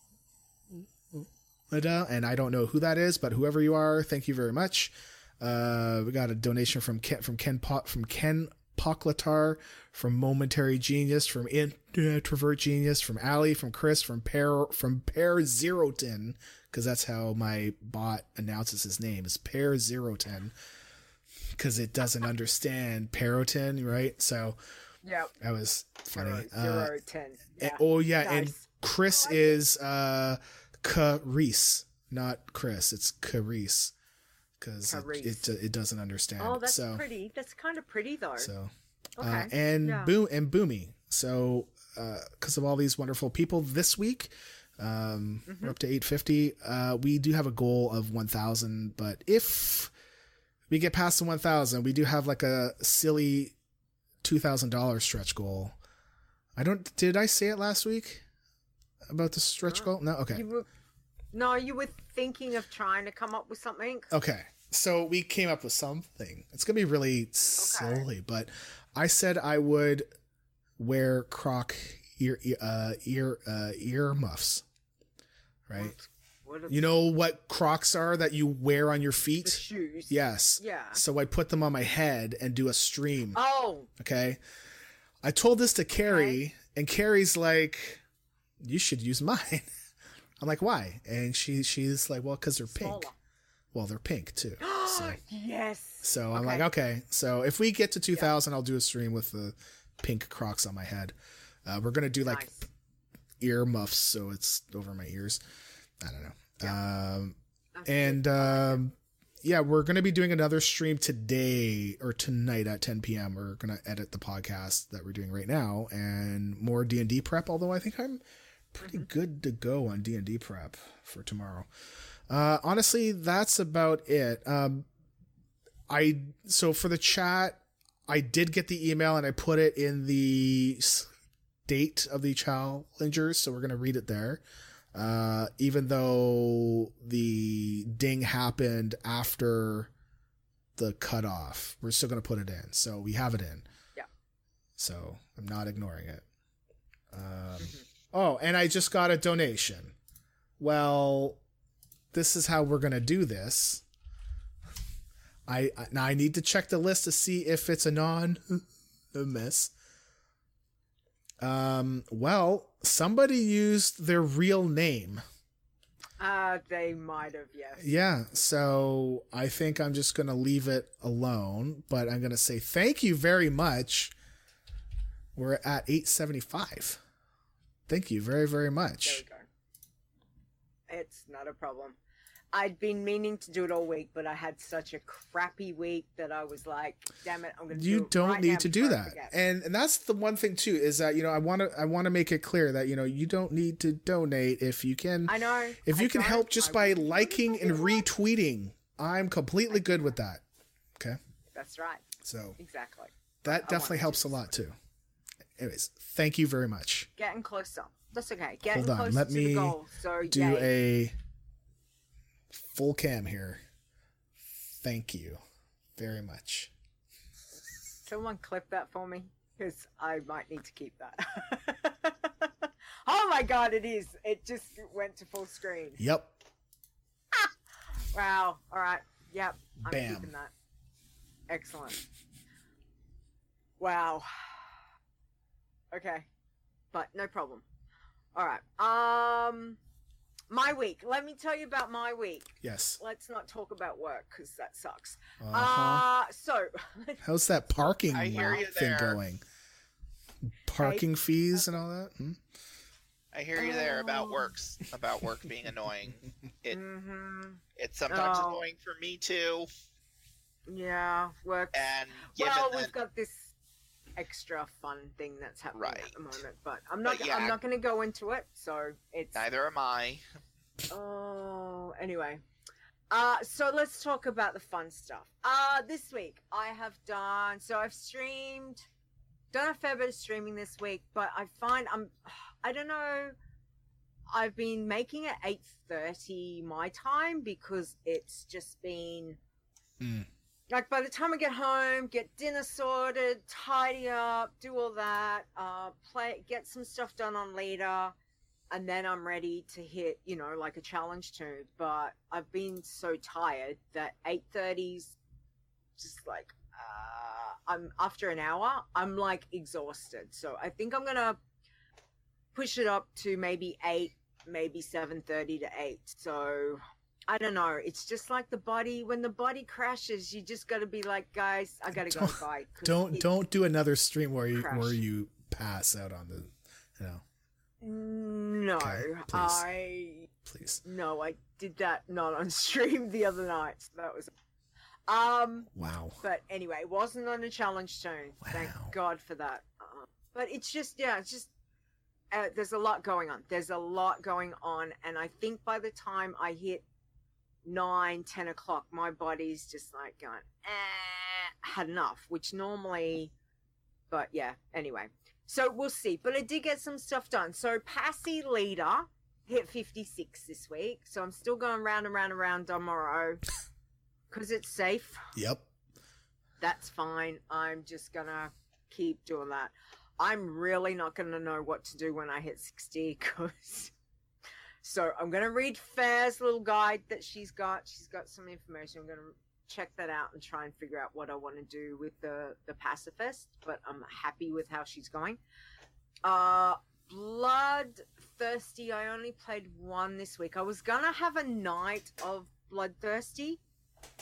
and I don't know who that is, but whoever you are, thank you very much. Uh, we got a donation from Ken, from Ken Pot, from Ken Poclatar, from Momentary Genius, from Introvert Genius, from Ali, from Chris, from Pear, from Pear Zerotin, because that's how my bot announces his name, is Pear Zerotin, because it doesn't understand Perotin, right? So yeah, that was funny. Zero, uh, zero, ten. Yeah. And, oh yeah, nice. And Chris like is uh, Carice, not Chris. It's Carice. Because it, it it doesn't understand. Oh, that's so, pretty. That's kind of pretty though. So, okay. uh, and yeah. boom and Boomy. So, because uh, of all these wonderful people this week, um, mm-hmm. we're up to eight fifty. Uh, we do have a goal of one thousand, but if we get past the one thousand, we do have like a silly two thousand dollar stretch goal. I don't. Did I say it last week about the stretch goal? No. Okay. You were, no, you were thinking of trying to come up with something. Okay. So we came up with something. It's going to be really okay. silly, but I said I would wear croc ear, uh, ear, uh, ear muffs, right? What, what you know what Crocs are that you wear on your feet? The shoes. Yes. Yeah. So I put them on my head and do a stream. Oh. Okay. I told this to Carrie, okay. and Carrie's like, you should use mine. I'm like, why? And she she's like, well, because they're pink. Smaller. Well, they're pink too. So, Yes. so I'm Okay. like, okay. So if we get to two thousand, I'll do a stream with the pink Crocs on my head. Uh, we're gonna do like Nice. ear muffs, so it's over my ears. I don't know. Um, That's and good. I like it. um, yeah, we're gonna be doing another stream today or tonight at ten p.m. We're gonna edit the podcast that we're doing right now and more D and D prep. Although I think I'm pretty Mm-hmm. good to go on D and D prep for tomorrow. Uh, honestly, that's about it. Um, I so for the chat, I did get the email and I put it in the state of the challengers, so we're gonna read it there. Uh, even though the ding happened after the cutoff, we're still gonna put it in, so we have it in. Yeah. So I'm not ignoring it. Um, Mhm. Oh, and I just got a donation. Well, this is how we're gonna do this. I, I now I need to check the list to see if it's a non miss. Um. Well, somebody used their real name. Uh, they might have, yes. Yeah. So I think I'm just gonna leave it alone. But I'm gonna say thank you very much. We're at eight seventy-five. Thank you very very There much. we go. It's not a problem. I'd been meaning to do it all week, but I had such a crappy week that I was like, damn it, I'm going to do You it don't right need now to do before I that. forget. And and that's the one thing too, is that, you know, I want to I want to make it clear that, you know, you don't need to donate if you can I know. if I you can don't, help just I by wouldn't do it liking if I and didn't want to. retweeting. I'm completely good with that. Okay? That's right. So Exactly. that I definitely wanna helps do a this lot too. Anyways, thank you very much. Getting closer. That's okay. Getting Hold on, closer let to me the goal. So, Do yay. a full cam here. Thank you very much. Someone clip that for me, because I might need to keep that. Oh my god, it is. It just went to full screen. Yep. Wow. All right. Yep. I'm Bam. keeping that. Excellent. Wow. Okay. But no problem. All right. Um, my week. Let me tell you about my week. Yes. Let's not talk about work because that sucks. Uh-huh. Uh, so How's that parking I hear you thing there. going? Parking fees and all that? Hmm? I hear you there about Oh. works, about work being annoying. It hmm it's sometimes Oh. annoying for me too. yeah, work. And given Well, that, we've got this extra fun thing that's happening at Right. the moment, but I'm not. But yeah. I'm not going to go into it. So it's. neither am I. Oh, anyway. Uh, so let's talk about the fun stuff. Uh, this week I have done, so I've streamed, done a fair bit of streaming this week, but I find I'm, I don't know, I've been making it eight thirty my time because it's just been, Mm. like by the time I get home, get dinner sorted, tidy up, do all that, uh, play, get some stuff done on Leader, and then I'm ready to hit, you know, like a challenge tune. But I've been so tired that eight thirty's just like, uh, I'm after an hour, I'm like exhausted. So I think I'm gonna push it up to maybe eight, maybe seven thirty to eight. So I don't know. It's just like the body. When the body crashes, you just got to be like, guys, I gotta go Don't- bye. 'cause Don't it- don't do another stream where you Crash. where you pass out on the, you know, No, Okay, please. I please. no, I did that not on stream the other night. So that was, um. Wow. But anyway, it wasn't on a challenge tune. Thank Wow. God for that. Uh, but it's just, yeah, it's just. Uh, there's a lot going on. There's a lot going on, and I think by the time I hit nine, ten o'clock, my body's just like going, eh, had enough. Which normally, but yeah. Anyway, so we'll see. But I did get some stuff done. So Passy Leader hit fifty-six this week. So I'm still going round and round and round tomorrow because it's safe. Yep. That's fine. I'm just gonna keep doing that. I'm really not gonna know what to do when I hit sixty because. So I'm gonna read Fair's little guide that she's got. She's got some information. I'm gonna check that out and try and figure out what I want to do with the the pacifist. But I'm happy with how she's going. Uh, Bloodthirsty. I only played one this week. I was gonna have a night of Bloodthirsty,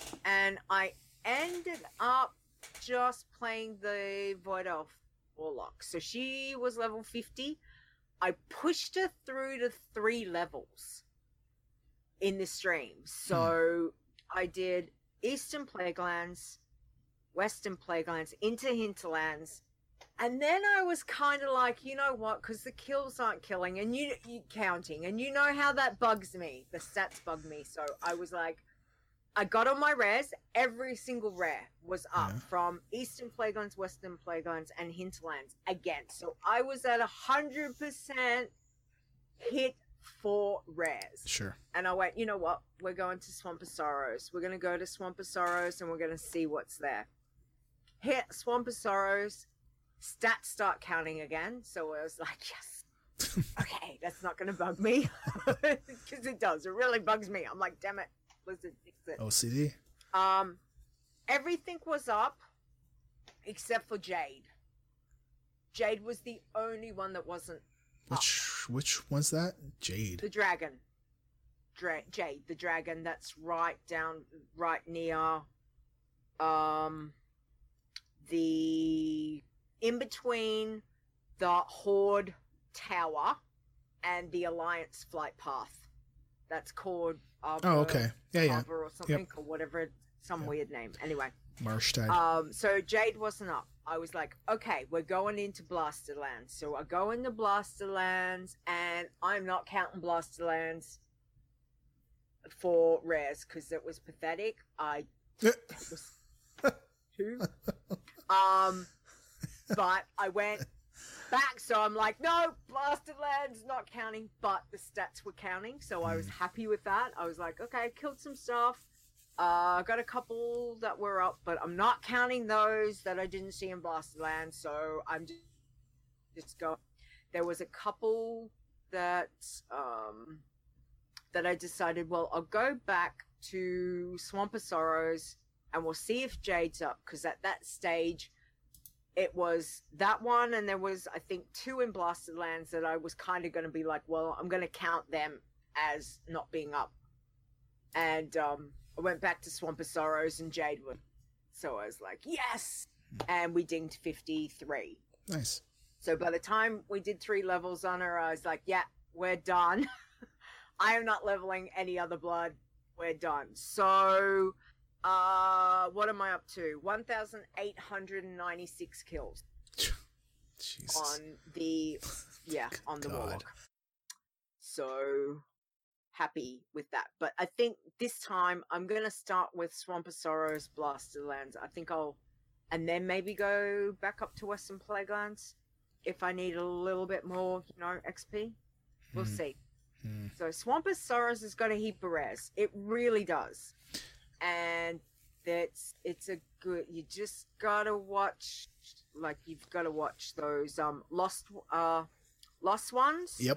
and I ended up just playing the Void Elf Warlock. So she was level fifty. I pushed her through to three levels in the stream. So hmm. I did Eastern Plaguelands, Western Plaguelands, into Hinterlands, and then I was kind of like, you know what, because the kills aren't killing and you, you counting, and you know how that bugs me. The stats bug me. So I was like, I got on my rares. Every single rare was up yeah. from Eastern Plaguelands, Western Plaguelands, and Hinterlands again. So I was at one hundred percent hit for rares. Sure. And I went, you know what? We're going to Swamp of Sorrows. We're going to go to Swamp of Sorrows and we're going to see what's there. Hit Swamp of Sorrows. Stats start counting again. So I was like, yes. Okay, that's not going to bug me. Because it does. It really bugs me. I'm like, damn it. Blizzard, fix it. O C D. Um, everything was up except for Jade. Jade was the only one that wasn't Which up. Which one's that? Jade. The dragon. Dra- Jade, the dragon that's right down, right near, um, the, in between the Horde Tower and the Alliance flight path. That's called Arbor, oh, okay. Yeah, yeah. or something, yep. or whatever, some yep. weird name. Anyway. Marshtide. Um, so Jade wasn't up. I was like, okay, we're going into Blasterlands. So I go into Blasterlands, and I'm not counting Blasterlands for rares because it was pathetic. I it was two. Um, but I went back, so I'm like, no, Blasterlands not counting, but the stats were counting, so I was happy with that. I was like, okay, I killed some stuff. I uh, got a couple that were up, but I'm not counting those that I didn't see in Blasterlands, so I'm just, just go. There was a couple that um, that I decided, well, I'll go back to Swamp of Sorrows, and we'll see if Jade's up, because at that stage, it was that one, and there was, I think, two in Blasterlands that I was kind of going to be like, well, I'm going to count them as not being up. And um, I went back to Swamp of Sorrows, and Jade would. So I was like, yes! And we dinged fifty-three. Nice. So by the time we did three levels on her, I was like, yeah, we're done. I am not leveling any other blood. We're done. So... Uh, what am I up to? one thousand eight hundred ninety-six kills. Jesus. On the, yeah, on the Warlock. So, happy with that. But I think this time I'm going to start with Swamp of Sorrows, Blasterlands. I think I'll, and then maybe go back up to Western Plaguelands if I need a little bit more, you know, X P. We'll hmm. see. Hmm. So, Swamp of Sorrows has got a heap of rares. It really does. And that's it's a good. You just gotta watch, like you've got to watch those um lost uh lost ones. Yep.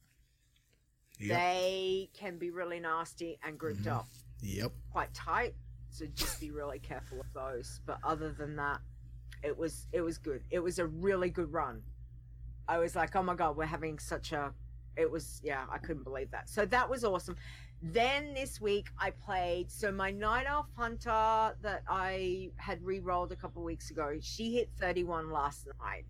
Yep. They can be really nasty and grouped mm-hmm. up. Yep. Quite tight. So just be really careful of those. But other than that, it was it was good. It was a really good run. I was like, oh my god, we're having such a. It was yeah, I couldn't believe that. So that was awesome. Then this week I played, so my Night Elf Hunter that I had re-rolled a couple weeks ago, she hit thirty-one last night.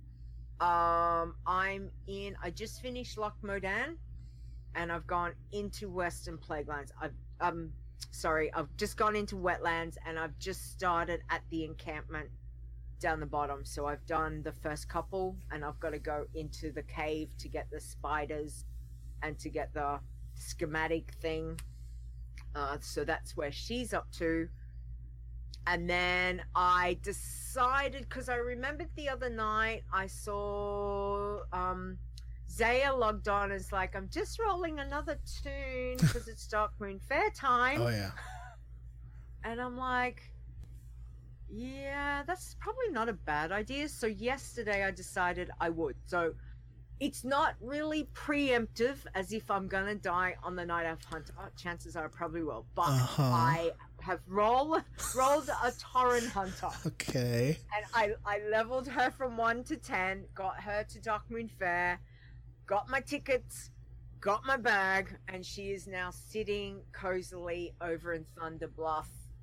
Um, I'm in, I just finished Loch Modan, and I've gone into Western Plaguelands. I've, um, sorry, I've just gone into Wetlands, and I've just started at the encampment down the bottom. So I've done the first couple, and I've got to go into the cave to get the spiders and to get the schematic thing, uh, so that's where she's up to. And then I decided, because I remembered the other night I saw um, Zaya logged on and is like, I'm just rolling another tune because it's Darkmoon Fair time. Oh yeah. And I'm like, yeah, that's probably not a bad idea. So yesterday I decided I would. So it's not really preemptive, as if I'm gonna die on the Night Elf Hunter. Chances are I probably will, but uh-huh. I have roll, rolled a Tauren Hunter. Okay. And I, I leveled her from one to ten, got her to Darkmoon Fair, got my tickets, got my bag, and she is now sitting cozily over in Thunder Bluff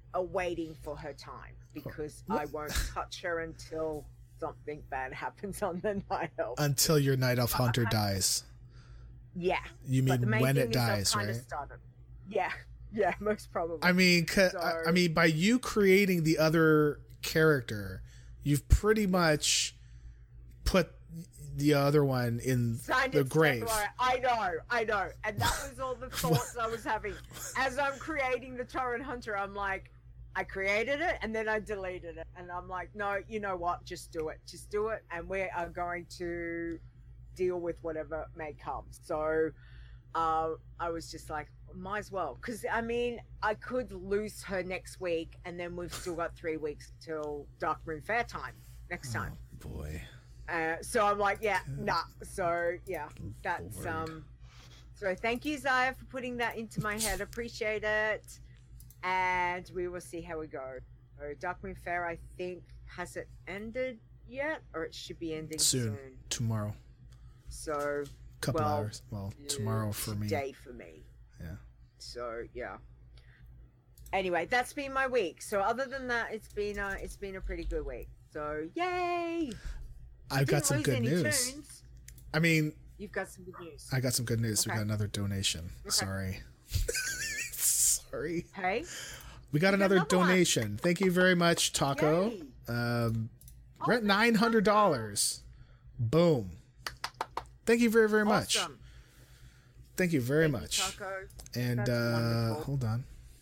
are waiting for her time because I won't touch her until something bad happens on the night elf. Until your night elf hunter dies. Yeah. You But the mean main when thing it is I've dies, kinda right? started- Yeah. Yeah, most probably. I mean, 'cause- So- I I mean, by you creating the other character, you've pretty much put the other one in Signed the it, grave. Steph, I know, I know. And that was all the thoughts I was having. As I'm creating the Torrent Hunter, I'm like, I created it and then I deleted it. And I'm like, no, you know what? Just do it. Just do it. And we are going to deal with whatever may come. So uh, I was just like, might as well. Because, I mean, I could lose her next week and then we've still got three weeks till Dark Moon Fair time next time. Oh, boy. Uh, so I'm like, yeah, nah. So yeah, that's Lord. um. So thank you, Zaya, for putting that into my head. Appreciate it. And we will see how we go. So Dark Moon Fair, I think, has it ended yet, or it should be ending Soon. soon. Tomorrow. So Couple well, hours. Well, tomorrow for me. Today for me. Yeah. So yeah. Anyway, that's been my week. So other than that, it's been a it's been a pretty good week. So yay! I've got Didn't some lose good any news. tunes. I mean, You've got some good news. I got some good news. We Okay. got another donation. Okay. Sorry. Sorry. Hey. We got got another another one. donation. Thank you very much, Taco. Yay. Um, Oh, we're at thank nine hundred dollars. Boom. Thank you very, very much. Awesome. Thank you very Thank you, much. Taco. And That's uh, wonderful. hold on.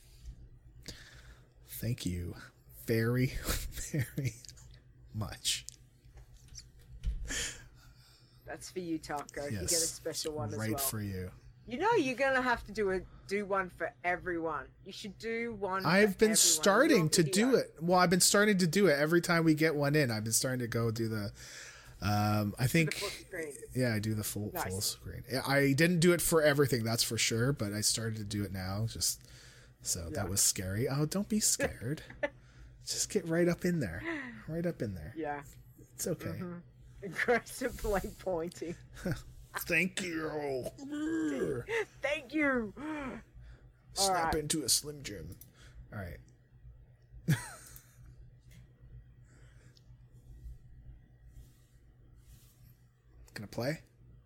Thank you very, very much. That's for you, Taco. You get a Yes, special one as right well. for you. You know you're gonna have to do a do one for everyone. You should do one. for I've been everyone. starting Your to do video. it. Well, I've been starting to do it every time we get one in. I've been starting to go do the. Um, I The think. full screen. Yeah, I do the full Nice. full screen. I didn't do it for everything, that's for sure, but I started to do it now. Just so Yeah. that was scary. Oh, don't be scared. Just get right up in there, right up in there. Yeah. It's okay. Mhm. Aggressively pointing. Thank you. Thank you. All Snap right. into a Slim Jim. All right. Gonna play?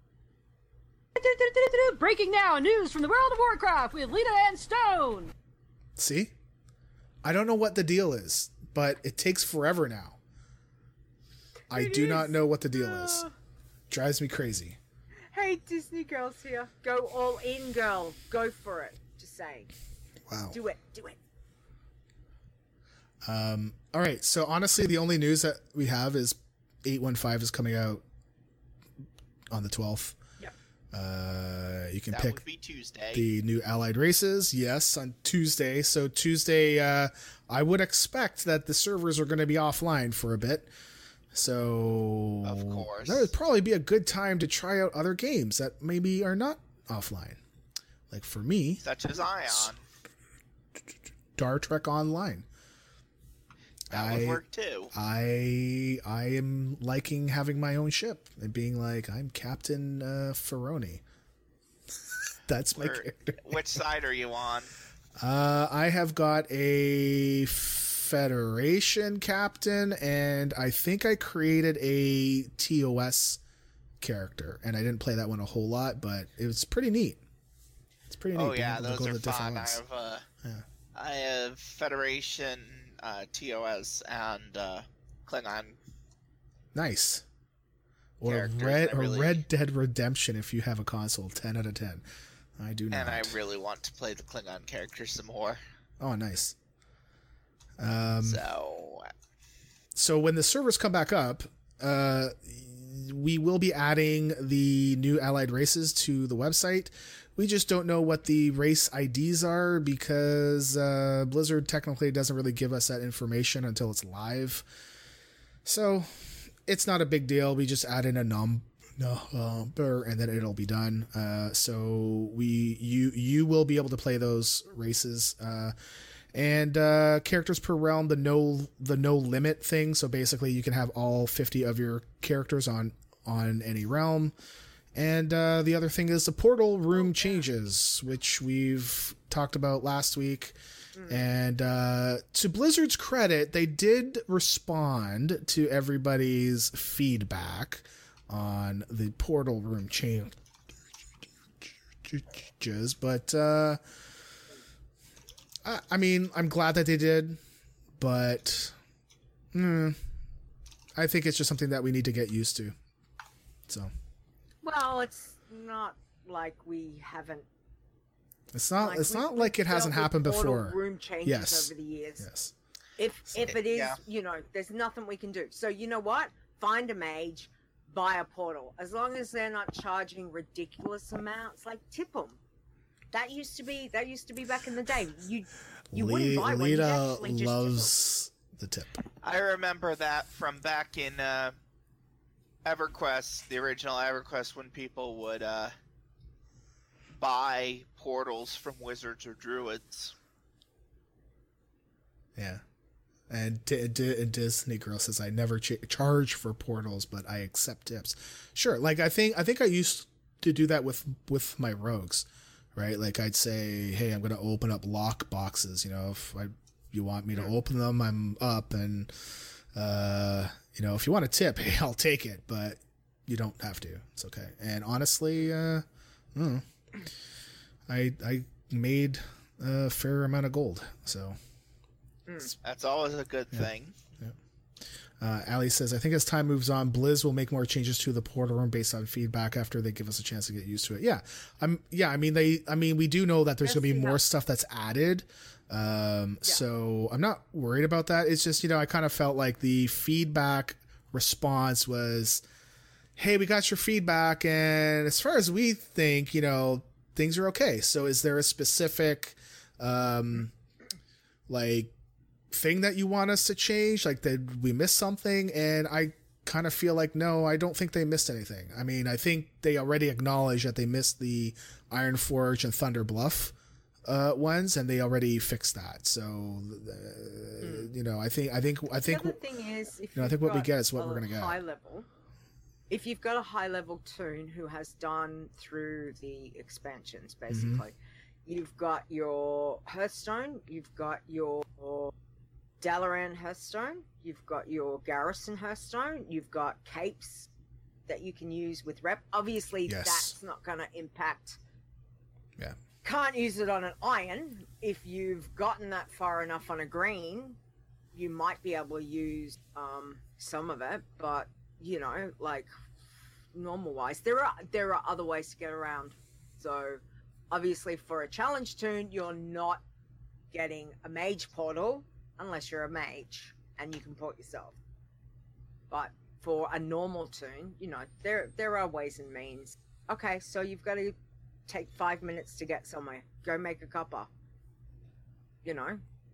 Breaking now, news from the world of Warcraft with Lita and Stone. See? I don't know what the deal is, but it takes forever now. I It do is. not know what the deal is. Uh, Drives me crazy. Hey, Disney girls here. Go all in, girl. Go for it. Just saying. Wow. Do it. Do it. Um, all right. So honestly, the only news that we have is eight one five is coming out on the twelfth. Yep. Uh, you can That pick would be Tuesday. the new allied races. Yes, on Tuesday. So Tuesday, uh, I would expect that the servers are going to be offline for a bit. So Of course. that would probably be a good time to try out other games that maybe are not offline. Like for me, Such as Ion. Star Trek Online. That I- would work too. I I am liking having my own ship and being like I'm Captain uh, Ferroni. That's my Where- character. Which side are you on? Uh, I have got a Federation captain, and I think I created a T O S character, and I didn't play that one a whole lot, but it was pretty neat. It's pretty neat. Oh being yeah, able to those go to are the different fun. I ones. have uh, Yeah. I have Federation, uh, T O S, and uh, Klingon. Nice. Or Characters, Red I or really- Red Dead Redemption if you have a console. Ten out of ten. I do not. And I really want to play the Klingon character some more. Oh, nice. Um, So so when the servers come back up, uh, we will be adding the new allied races to the website. We just don't know what the race I Ds are because uh, Blizzard technically doesn't really give us that information until it's live. So it's not a big deal. We just add in a num number and then it'll be done. Uh, so we you you will be able to play those races. Uh, and uh, characters per realm, the no the no limit thing. So basically, you can have all fifty of your characters on on any realm, And uh, the other thing is the portal room changes, which we've talked about last week. Mm. And uh, to Blizzard's credit, they did respond to everybody's feedback on the portal room changes. But, uh, I, I mean, I'm glad that they did, but mm, I think it's just something that we need to get used to. So. Well, it's not like we haven't. It's not. Like it's we, not like it hasn't happened before. Room changes yes. over the years. Yes. If if it is, yeah. you know, there's nothing we can do. So you know what? Find a mage, buy a portal. As long as they're not charging ridiculous amounts, like tip them. That used to be. That used to be back in the day. You you Le- wouldn't buy one. You'd Lita actually just loves the tip. I remember that from back in uh, EverQuest, the original EverQuest, when people would uh, buy portals from wizards or druids. Yeah. And, D- D- and Disney Girl says, I never ch- charge for portals, but I accept tips. Sure. Like, I think, I think I used to do that with, with my rogues, right? Like I'd say, hey, I'm going to open up lock boxes. You know, if I, you want me to open them, I'm up. And, uh, you know, if you want a tip, hey, I'll take it, but you don't have to. It's okay. And honestly, uh, I don't know. I, I made a fair amount of gold. So. That's always a good Yeah. thing. Yeah. Uh, Ali says, I think as time moves on, Blizz will make more changes to the portal room based on feedback after they give us a chance to get used to it. Yeah. I'm, yeah. I mean, they, I mean, we do know that there's going to be more stuff that's added. Um, Yeah. So I'm not worried about that. It's just, you know, I kind of felt like the feedback response was, hey, we got your feedback. And as far as we think, you know, things are okay. So is there a specific, um, like, thing that you want us to change? Like, did we miss something? And I kind of feel like, no, I don't think they missed anything. I mean, I think they already acknowledged that they missed the Iron Forge and Thunder Bluff uh, ones, and they already fixed that. So, uh, mm. you know, I think, I think, I think, the other thing is, if you know, I think what we get is what a we're going to get. High level. If you've got a high level toon who has done through the expansions, basically, mm-hmm. you've got your Hearthstone, you've got your Dalaran Hearthstone, you've got your Garrison Hearthstone, you've got capes that you can use with rep. Obviously, yes. that's not going to impact. Yeah. Can't use it on an iron. If you've gotten that far enough on a green, you might be able to use um, some of it, but you know, like normal wise, there are there are other ways to get around. So obviously, for a challenge toon, you're not getting a mage portal unless you're a mage and you can port yourself. But for a normal toon, you know, there there are ways and means. Okay, so you've got to take five minutes to get somewhere. Go make a cuppa. You know,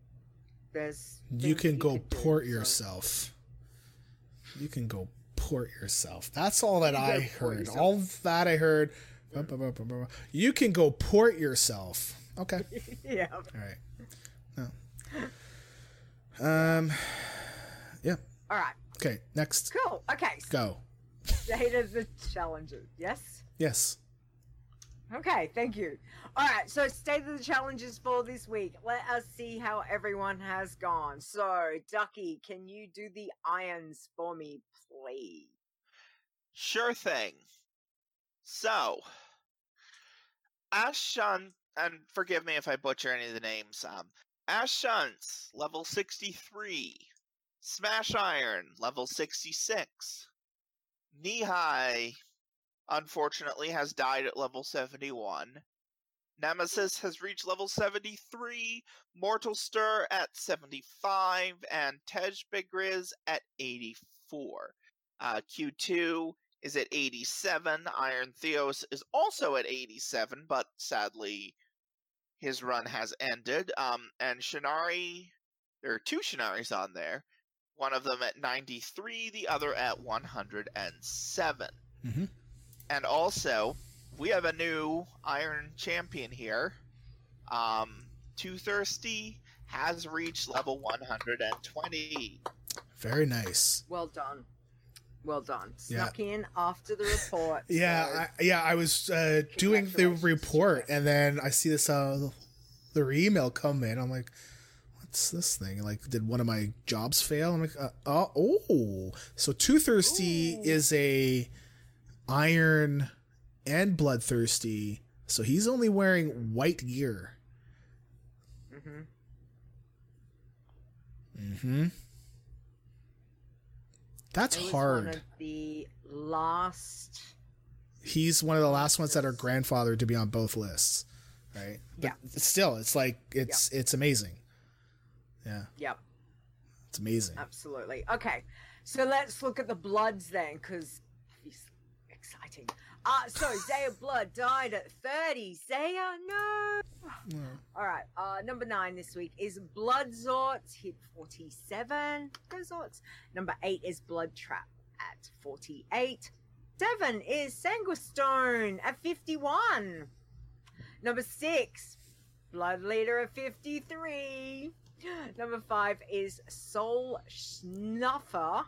there's you can go you can port do, yourself. So. You can go port yourself. That's all that you I heard. All that I heard. You can go port yourself. Okay. Yeah. All right. No. Um, yeah. All right. Okay, next. Cool. Okay. So Go. state of the challenges. Yes? Yes. Okay, thank you. All right, so state of the challenges for this week. Let us see how everyone has gone. So, Ducky, can you do the irons for me, please? Sure thing. So, Ashun, and forgive me if I butcher any of the names, um, Ashunts, level sixty-three. Smash Iron, level sixty-six. Knee-High, unfortunately, has died at level seventy-one. Nemesis has reached level seventy-three. Mortal Stir at seventy-five. And Tej Bigriz at eighty-four. Uh, Q two is at eighty-seven. Iron Theos is also at eighty-seven, but sadly his run has ended. Um, and Shinari, there are two Shinaris on there. One of them at ninety-three, the other at one hundred seven. Mm-hmm. And also, we have a new Iron Champion here. Um, Too Thirsty has reached level one hundred twenty. Very nice. Well done. Well done. Yeah. Snuck in after the report. Yeah, so- I, yeah. I was uh, doing the Congratulations, report, Jessica. and then I see this uh, the email come in. I'm like, "What's this thing?" Like, did one of my jobs fail? I'm like, uh, uh, "Oh, so Too Thirsty Ooh. is a iron and bloodthirsty, so he's only wearing white gear." Mhm. Mm-hmm. That's He was hard. one of the last. He's one of the last ones that are grandfathered to be on both lists, right? Yeah. But still, it's like it's it's amazing. Yeah, Yep, it's amazing. absolutely. Okay, so let's look at the Bloods then, because it's exciting. Uh, so Zaya Blood died at thirty. Zaya, no. Yeah. All right. Uh, number nine this week is Blood Zorts, hit forty-seven. Go Zorts. Number eight is Blood Trap at forty-eight. Seven is Sanguistone at fifty-one. Number six, Blood Leader at fifty-three. Number five is Soul Snuffer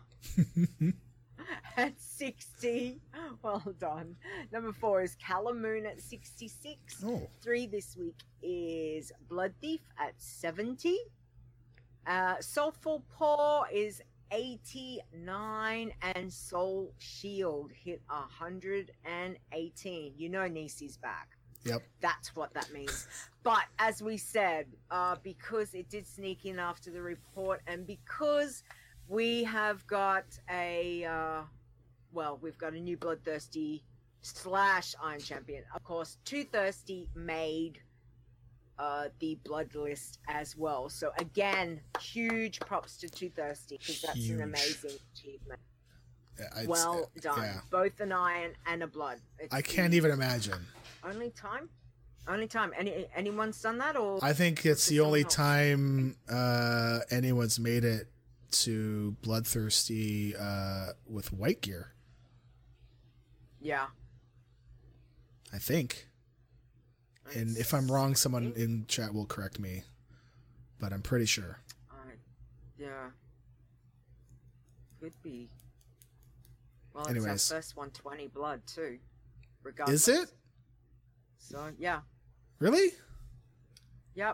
at sixty. Well done. Number four is Calamoon at sixty-six. Oh, Three this week is Blood Thief at seventy. Uh, Soulful Paw is eighty-nine, and Soul Shield hit one hundred eighteen. You know Nisi's back. yep. That's what that means. But as we said, uh, because it did sneak in after the report, and because we have got a, uh, well, we've got a new Bloodthirsty slash Iron Champion. Of course, Too Thirsty made uh, the Blood list as well. So again, huge props to Too Thirsty, because that's Huge. an amazing achievement. Yeah, it's- Well done. Yeah, Both an Iron and a Blood. It's I can't the even imagine. Only time? Only time. Any anyone's done that, or I think it's Or the only someone else? time uh, anyone's made it to Bloodthirsty uh, with white gear. yeah. I think. And if I'm wrong, someone in chat will correct me. But I'm pretty sure. I, yeah. Could be. Well, it's Anyways. our first one twenty blood too. Regardless. Is it? So yeah. Really? Yep.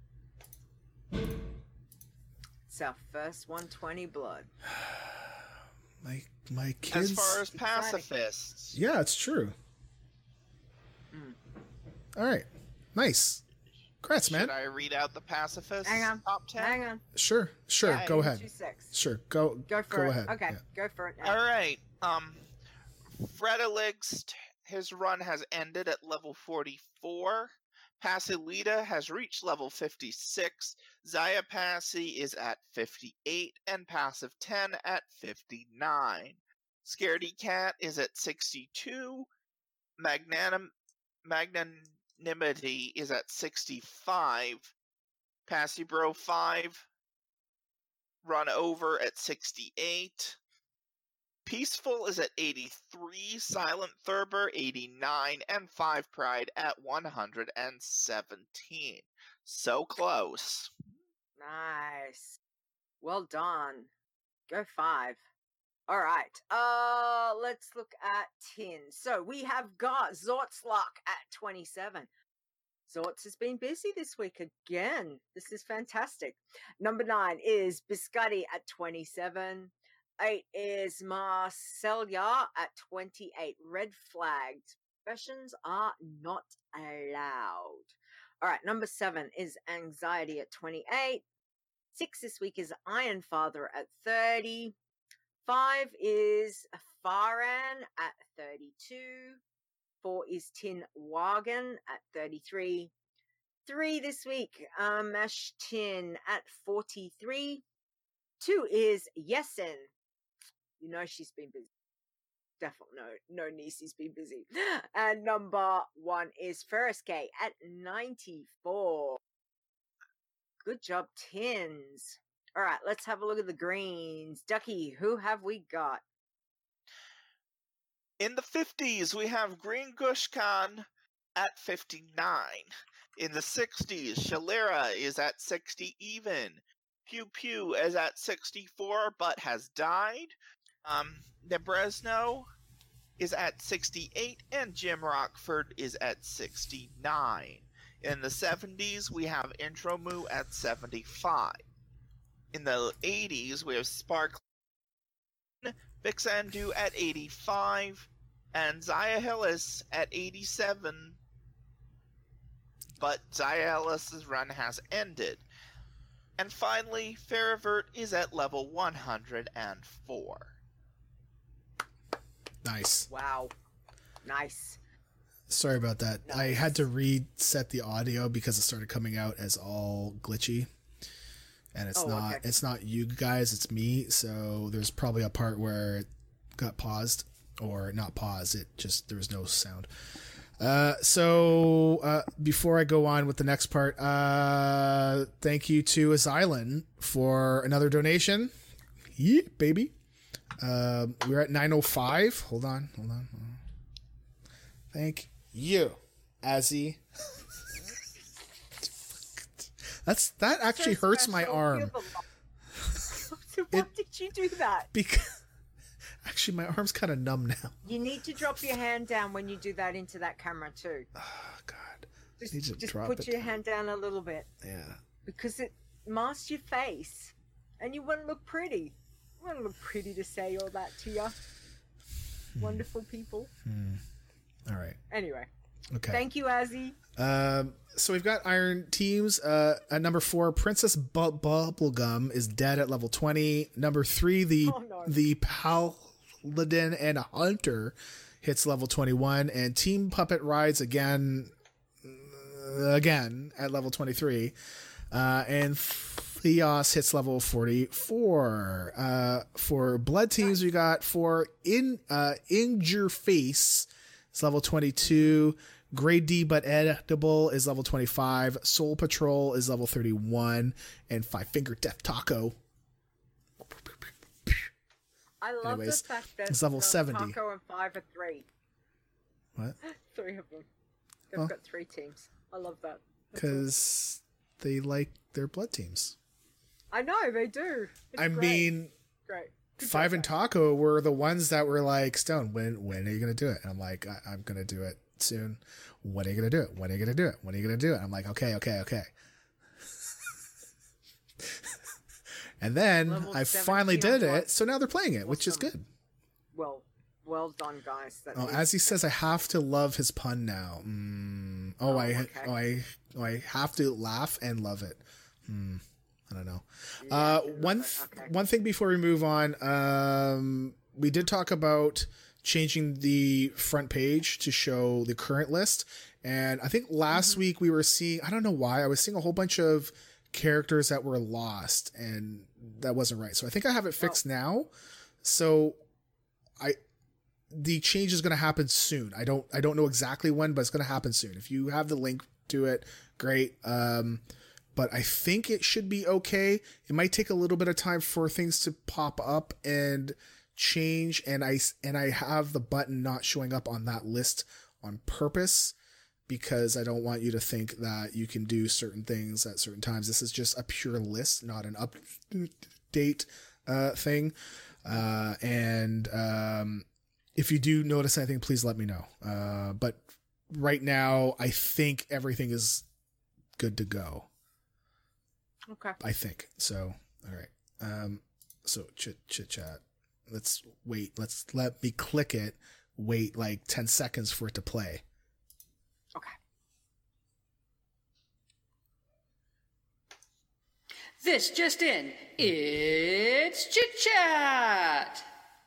It's our first one twenty blood. My my kids. As far as Exciting. pacifists, Yeah, it's true. Mm. All right. Nice. Congrats, man. should I read out the pacifists Hang on. top ten? Hang on. Sure. Sure. Yeah, go Give me ahead. Two secs. Sure. Go Go for go it. ahead. Okay. Yeah. Go for it. Now. All right. Um, Fredelix, his run has ended at level forty-four. Passilita has reached level fifty-six. Zaya Passy is at fifty-eight, and Passive ten at fifty-nine. Scaredy Cat is at sixty-two. Magnanim- Magnanimity is at sixty-five. Passy Bro five run over at sixty-eight. Peaceful is at eighty-three, Silent Thurber eighty-nine, and Five Pride at one hundred seventeen. So close. Nice. Well done. Go five. All right. Uh, let's look at ten. So we have got Zortzluck at twenty-seven. Zortz has been busy this week again. This is fantastic. Number nine is Biscotti at twenty-seven. Eight is Marcelia at twenty-eight. Red flagged. Professions are not allowed. All right. Number seven is Anxiety at twenty-eight. Six this week is Iron Father at thirty. Five is Faran at thirty-two. Four is Tin Wagon at thirty-three. Three this week, um, Mash Tin at forty-three. Two is Yesin. You know she's been busy. Definitely no, no Nisi's been busy. And number one is Ferris K at ninety-four. Good job, Tins. All right, let's have a look at the greens. Ducky, who have we got? In the fifties, we have Green Gush Khan at fifty-nine. In the sixties, Shalera is at sixty even. Pew Pew is at sixty-four but has died. Um, Nebresno is at sixty-eight, and Jim Rockford is at sixty-nine. In the seventies, we have Intromu at seventy-five. In the eighties, we have Sparkling Vixandu at eighty-five, and Zaya Hillis at eighty-seven. But Zaya Hillis' run has ended. And finally, Ferrovert is at level one hundred four. Nice. Wow. Nice. Sorry about that. Nice. I had to reset the audio because it started coming out as all glitchy. And it's Oh, not okay. it's not you guys, it's me. So there's probably a part where it got paused, or not paused, it just there was no sound. Uh, so uh, before I go on with the next part, uh, thank you to Azylan for another donation. Yeah, baby. Uh, we're at nine oh five. Hold on, hold on. Hold on. Thank you, Azzy. That's that actually So hurts my special. arm. Feel the- Why It- did you do that? Because actually my arm's kind of numb now. You need to drop your hand down when you do that into that camera too. Oh God. Just, Need to just drop put it your down. hand down a little bit Yeah. because it masks your face, and you want to look pretty. You want to look pretty to say all that to you. Hmm. Wonderful people. All right. Anyway, Okay. thank you, Azzy. Um, so we've got Iron Teams. Uh, at number four, Princess Bu- Bubblegum is dead at level twenty. Number three, the Oh, no. the Paladin and Hunter hits level twenty-one, and Team Puppet rides again, uh, again at level twenty-three, uh, and Theos hits level forty-four. Uh, for Blood Teams, we got for in uh, Injure Face. It's level twenty-two. Grade D but Edible is level twenty-five. Soul Patrol is level thirty-one. And Five Finger Death Taco. I love Anyways, the fact that it's level uh, seventy. Taco and Five are three. What? Three of them. They've Huh? got three teams. I love that. That's Because they like their blood teams. awesome. I know they do. It's I great. mean, great. Good Five job, and guys. Taco were the ones that were like, Stone, when when are you going to do it? And I'm like, I- I'm going to do it soon. When are you going to do it? When are you going to do it? When are you going to do it? I'm like, okay, okay, okay. And then Level I finally seventy on did what? it, so now they're playing it, which is Awesome. good. Well, well done, guys. That Oh, is- as he says, I have to love his pun now. Mm. Oh, Oh, I, okay. oh, I, oh, I have to laugh and love it. Hmm. I don't know. Yeah, Uh, I love one, it. th- Okay. one thing before we move on. Um, we did talk about changing the front page to show the current list, and I think last Mm-hmm. week we were seeing. I don't know why I was seeing a whole bunch of characters that were lost, and that wasn't right. So I think I have it fixed now. So I the change is going to happen soon. I don't I don't know exactly when, but it's going to happen soon. If you have the link to it, great. Um, but I think it should be okay. It might take a little bit of time for things to pop up and change, and I and I have the button not showing up on that list on purpose because I don't want you to think that you can do certain things at certain times. This is just a pure list, not an update uh, thing. Uh, and um, if you do notice anything, please let me know. Uh, but right now, I think everything is good to go. Okay. I think so. All right. Um, so chit chit chat. Let's wait. Let's let me click it. Wait like ten seconds for it to play. Okay. This just in. It's Chit Chat!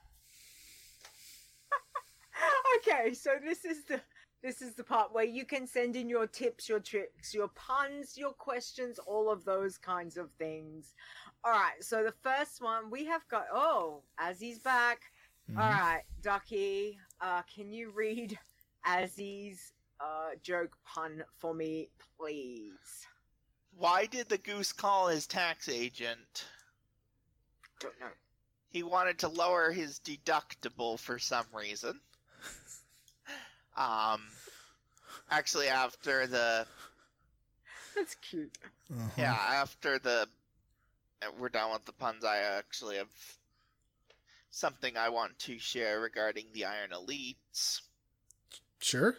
Okay, so this is the this is the part where you can send in your tips, your tricks, your puns, your questions, all of those kinds of things. All right, so the first one we have got. Oh, Azzy's back. Mhm. All right, Ducky, uh, can you read Azzy's uh, joke pun for me, please? Why did the goose call his tax agent? Don't know. He wanted to lower his deductible for some reason. Um, actually, after the That's cute. Uh-huh. yeah, after the we're done with the puns. I actually have something I want to share regarding the Iron Elites. Sure.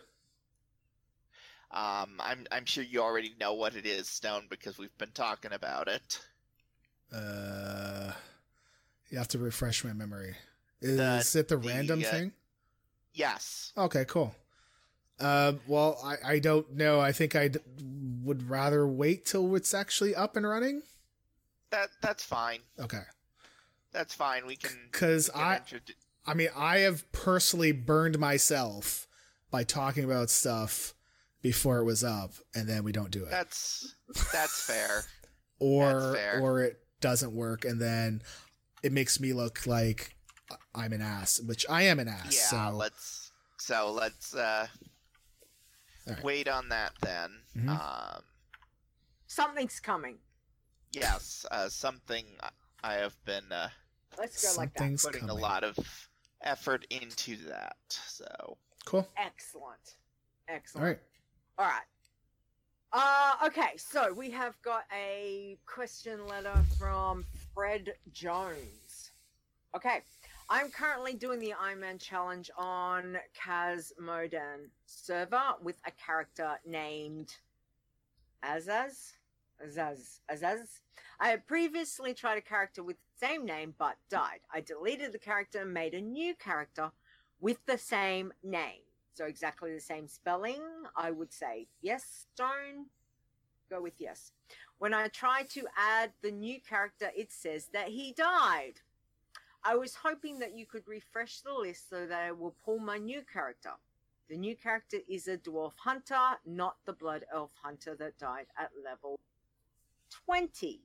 Um, I'm I'm sure you already know what it is, Stone, because we've been talking about it. Uh, you have to refresh my memory. Is The- it the, the, random uh, thing? Yes. Okay, cool. Um, well, I, I don't know. I think I would rather wait till it's actually up and running. That that's fine. Okay. That's fine. We can. 'Cause we can I- introdu- I mean, I have personally burned myself by talking about stuff before it was up, and then we don't do it. That's that's fair. or that's fair. or it doesn't work, and then it makes me look like I'm an ass, which I am an ass. Yeah. so Let's. So let's uh, All right. wait on that then. Mhm. Um. Something's coming. Yes. Uh, something I have been uh, Let's go like that. something's putting coming. a lot of effort into that. So. Cool. Excellent. All Excellent. right. All right. Uh, okay, so we have got a question letter from Fred Jones. Okay, I'm currently doing the Iron Man challenge on Kaz Modan server with a character named Azaz. Azaz. Azaz. I had previously tried a character with the same name but died. I deleted the character and made a new character with the same name. So exactly the same spelling. I would say yes, Stone. Go with yes. When I tried to add the new character, it says that he died. I was hoping that you could refresh the list so that I will pull my new character. The new character is a dwarf hunter, not the blood elf hunter that died at level twenty.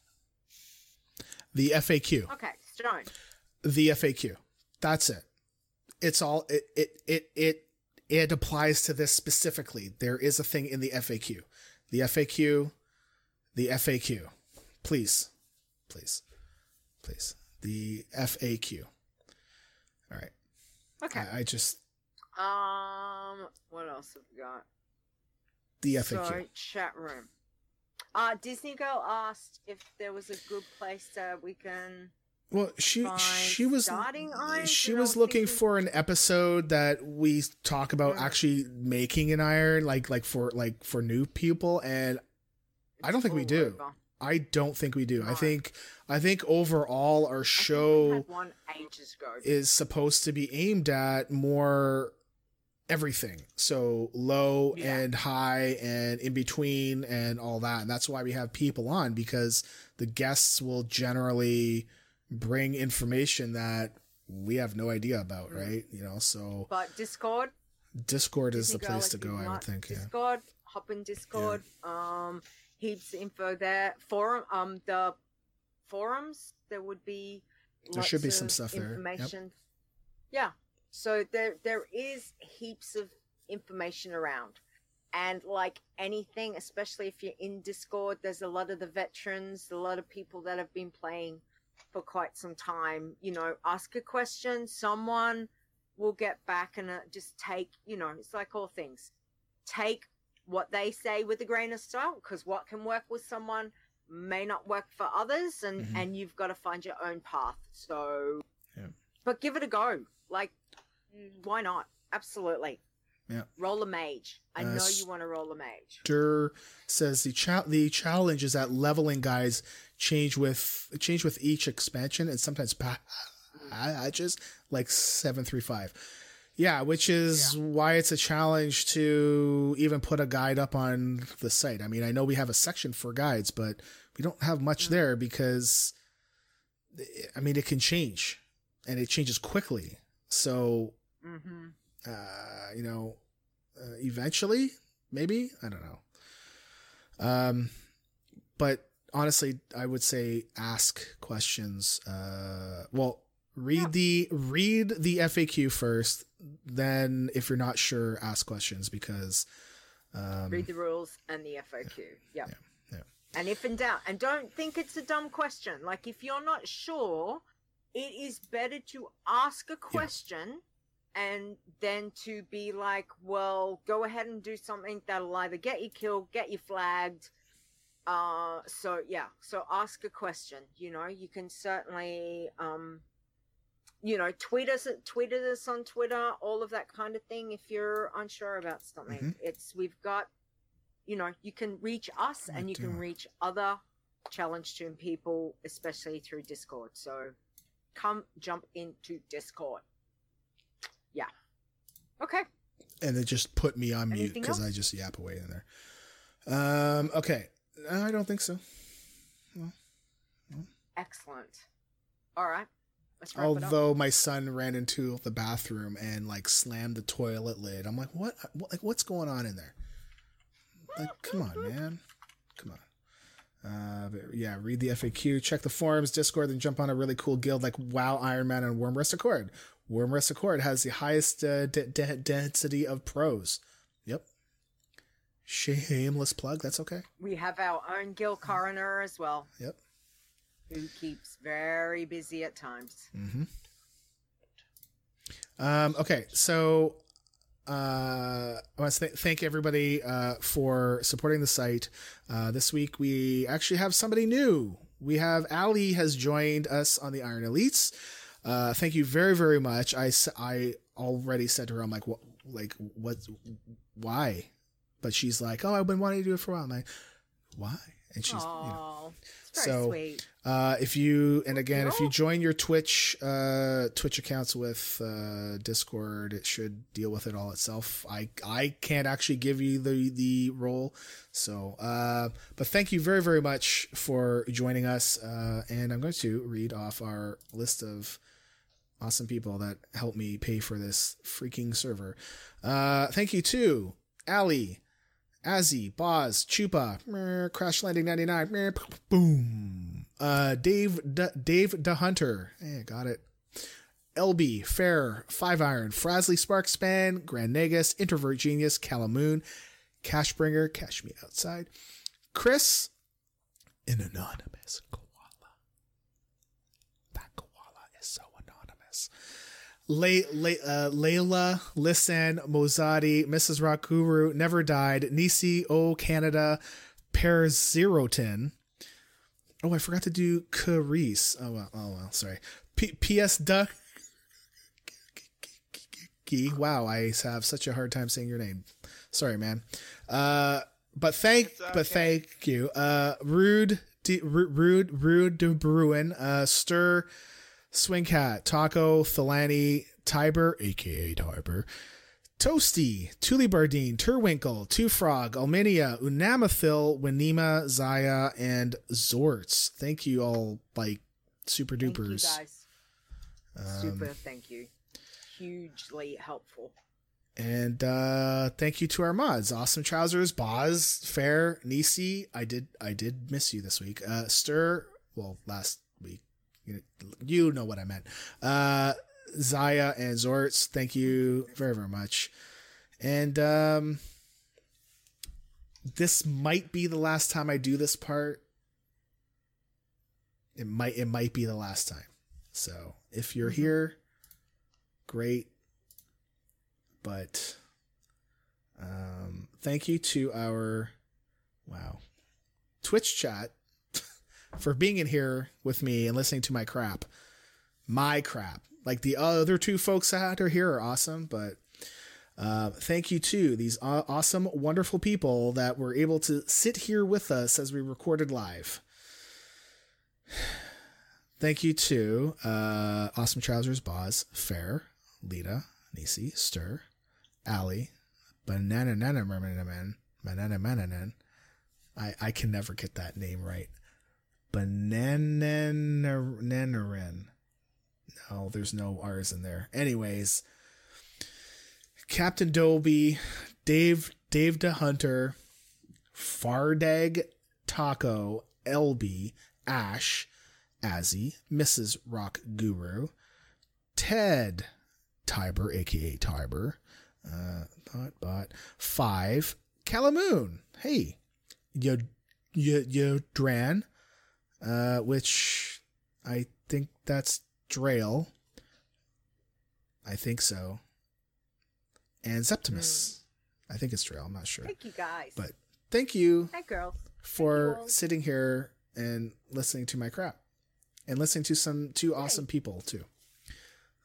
The F A Q. Okay, Stone. The F A Q. That's it. It's all it it it it it applies to this specifically. There is a thing in the F A Q. The F A Q. The F A Q. Please. Please. Please. The F A Q. All right. Okay. I, I just Um, what else have we got? the F A Q. So, chat room. Uh, Disney Girl asked if there was a good place that we can. Well, she Fine. she was Starting irons, she and I was was looking thinking- for an episode that we talk about Mm. actually making an iron, like like for like for new people, and I don't think we All do. over. I don't think we do. I No. think I think overall our I think we show had one ages ago. is supposed to be aimed at more everything. So low Yeah. and high and in between and all that. And that's why we have people on, because the guests will generally bring information that we have no idea about, Mm. right? You know, so But Discord, Discord is Disney the Girl, place if to you go, I would want think. Yeah. Discord, hop in Discord. Um, heaps of info there. Forum, um, the forums there would be. There should be lots some of stuff there. Yep. Information. Yeah. So there there is heaps of information around. And like anything, especially if you're in Discord, there's a lot of the veterans, a lot of people that have been playing for quite some time. You know, ask a question, someone will get back and uh, just take, you know, it's like all things. Take what they say with a grain of salt, because what can work with someone may not work for others, and, Mhm. and you've got to find your own path. So, Yeah. but give it a go. Like, why not? Absolutely. Yeah. Roll a mage. I Uh, know you want to roll a mage. Dur says the cha- the challenge is that leveling guys change with change with each expansion and sometimes pa- patches like seven three five. Yeah, which is why it's a challenge to even put a guide up on the site. I mean, I know we have a section for guides, but we don't have much Mm. there because I mean, it can change and it changes quickly. So, Mm-hmm. uh, you know, uh, eventually, maybe, I don't know. Um, but honestly, I would say ask questions. Uh, well, read Yeah. the read the F A Q first. Then, if you're not sure, ask questions because um, Read the rules and the F A Q. Yep. yeah, yeah. And if in doubt, and don't think it's a dumb question. Like, if you're not sure, it is better to ask a question and then to be like, well, go ahead and do something that'll either get you killed, get you flagged. Uh, so yeah, so ask a question. You know, you can certainly, um, you know, tweet us at tweet us on Twitter, all of that kind of thing. If you're unsure about something, Mhm. it's we've got, you know, you can reach us What and you do I- can reach other Challenge Tune people, especially through Discord. So come jump into Discord. Yeah. Okay. And it just put me on mute Anything because I else? just yap away in there. Um. Okay. I don't think so. Excellent. All right. Let's wrap it up. Although my son ran into the bathroom and like slammed the toilet lid. I'm like, what? what like, what's going on in there? Like, come on, man. Come on. Uh, but yeah, read the F A Q, check the forums, Discord, then jump on a really cool guild like WoW, Iron Man, and Worm Rest Accord. Worm Rest Accord has the highest uh, de- de- density of pros. Yep. Shameless plug. That's okay. We have our own Gil Coroner as well, Yep. who keeps very busy at times. Mm-hmm. Um, okay, so uh, I want to th- thank everybody uh, for supporting the site. Uh, this week we actually have somebody new. We have Ali has joined us on the Iron Elites. Uh, thank you very, very much. I, s- I already said to her, I'm like, what, like, what, why? But she's like, oh, I've been wanting to do it for a while. I'm like, why? And she's, Oh, you know, it's very so, sweet. uh, if you, and again, if you Girl. join your Twitch, uh, Twitch accounts with, uh, Discord, it should deal with it all itself. I, I can't actually give you the, the role. So, uh, but thank you very, very much for joining us. Uh, and I'm going to read off our list of awesome people that helped me pay for this freaking server. Uh, thank you to Ali, Azzy, Boz, Chupa, meh, Crash Landing ninety-nine, meh, boom. Uh, Dave, D- Dave the Hunter, hey, got it. L B, Fair, Five Iron, Frasley Sparkspan, Grand Negus, Introvert Genius, Calamoon, Cashbringer, Cash Me Outside, Chris, an anonymous koala. That koala is so anonymous. Le- Le- uh, Layla, Lisan, Mozadi, Missus Rock Guru, Never Died, Nisi, O Canada, Perzerotin. Oh, I forgot to do Carice. Oh, well, oh, well, sorry. P- P.S. Duck. Wow, I have such a hard time saying your name. Sorry, man. Uh, but thank, It's okay. but thank you. Uh, Rude, D- Ru- Rude, Rude de Bruin, uh, Stir, Swingcat, Taco, Thalani, Tiber, aka Tiber, Toasty, Tuli Bardine, Turwinkle, Two Frog, Alminia, Unamathil, Winema, Zaya, and Zorts. Thank you all, like, super Thank you dupers. guys. Um, Super thank you. Hugely helpful. And uh thank you to our mods. Awesome Trousers, Boz, Fair, Nisi. I did I did miss you this week. Uh Stir, well, last week. You you know what I meant. Uh Zaya and Zorts, thank you very, very much. And um this might be the last time I do this part. It might it might be the last time. So if you're here, great. But um, thank you to our, wow, Twitch chat for being in here with me and listening to my crap. My crap. Like the other two folks that are here are awesome, but uh, thank you to these aw- awesome, wonderful people that were able to sit here with us as we recorded live. Thank you to uh, Awesome Trousers, Boz, Fair, Lita, Nisi, Stir, Ali, Banana Nana Merman, Banana Mananan. I I can never get that name right. Banana Nanarin. No, there's no R's in there. Anyways, Captain Dobie, Dave Dave the Hunter, Fardag Taco, L B, Ash, Azzy, Missus Rock Guru, Ted, Tiber, aka Tiber, uh, bot, bot, Five, Calamoon, hey, yo, yo, yo, Dran, uh, which I think that's Drail. I think so. And Septimus. I think it's Drail, I'm not sure. Thank you guys. But thank you Hi girls. for all. sitting here and listening to my crap and listening to some two awesome people too.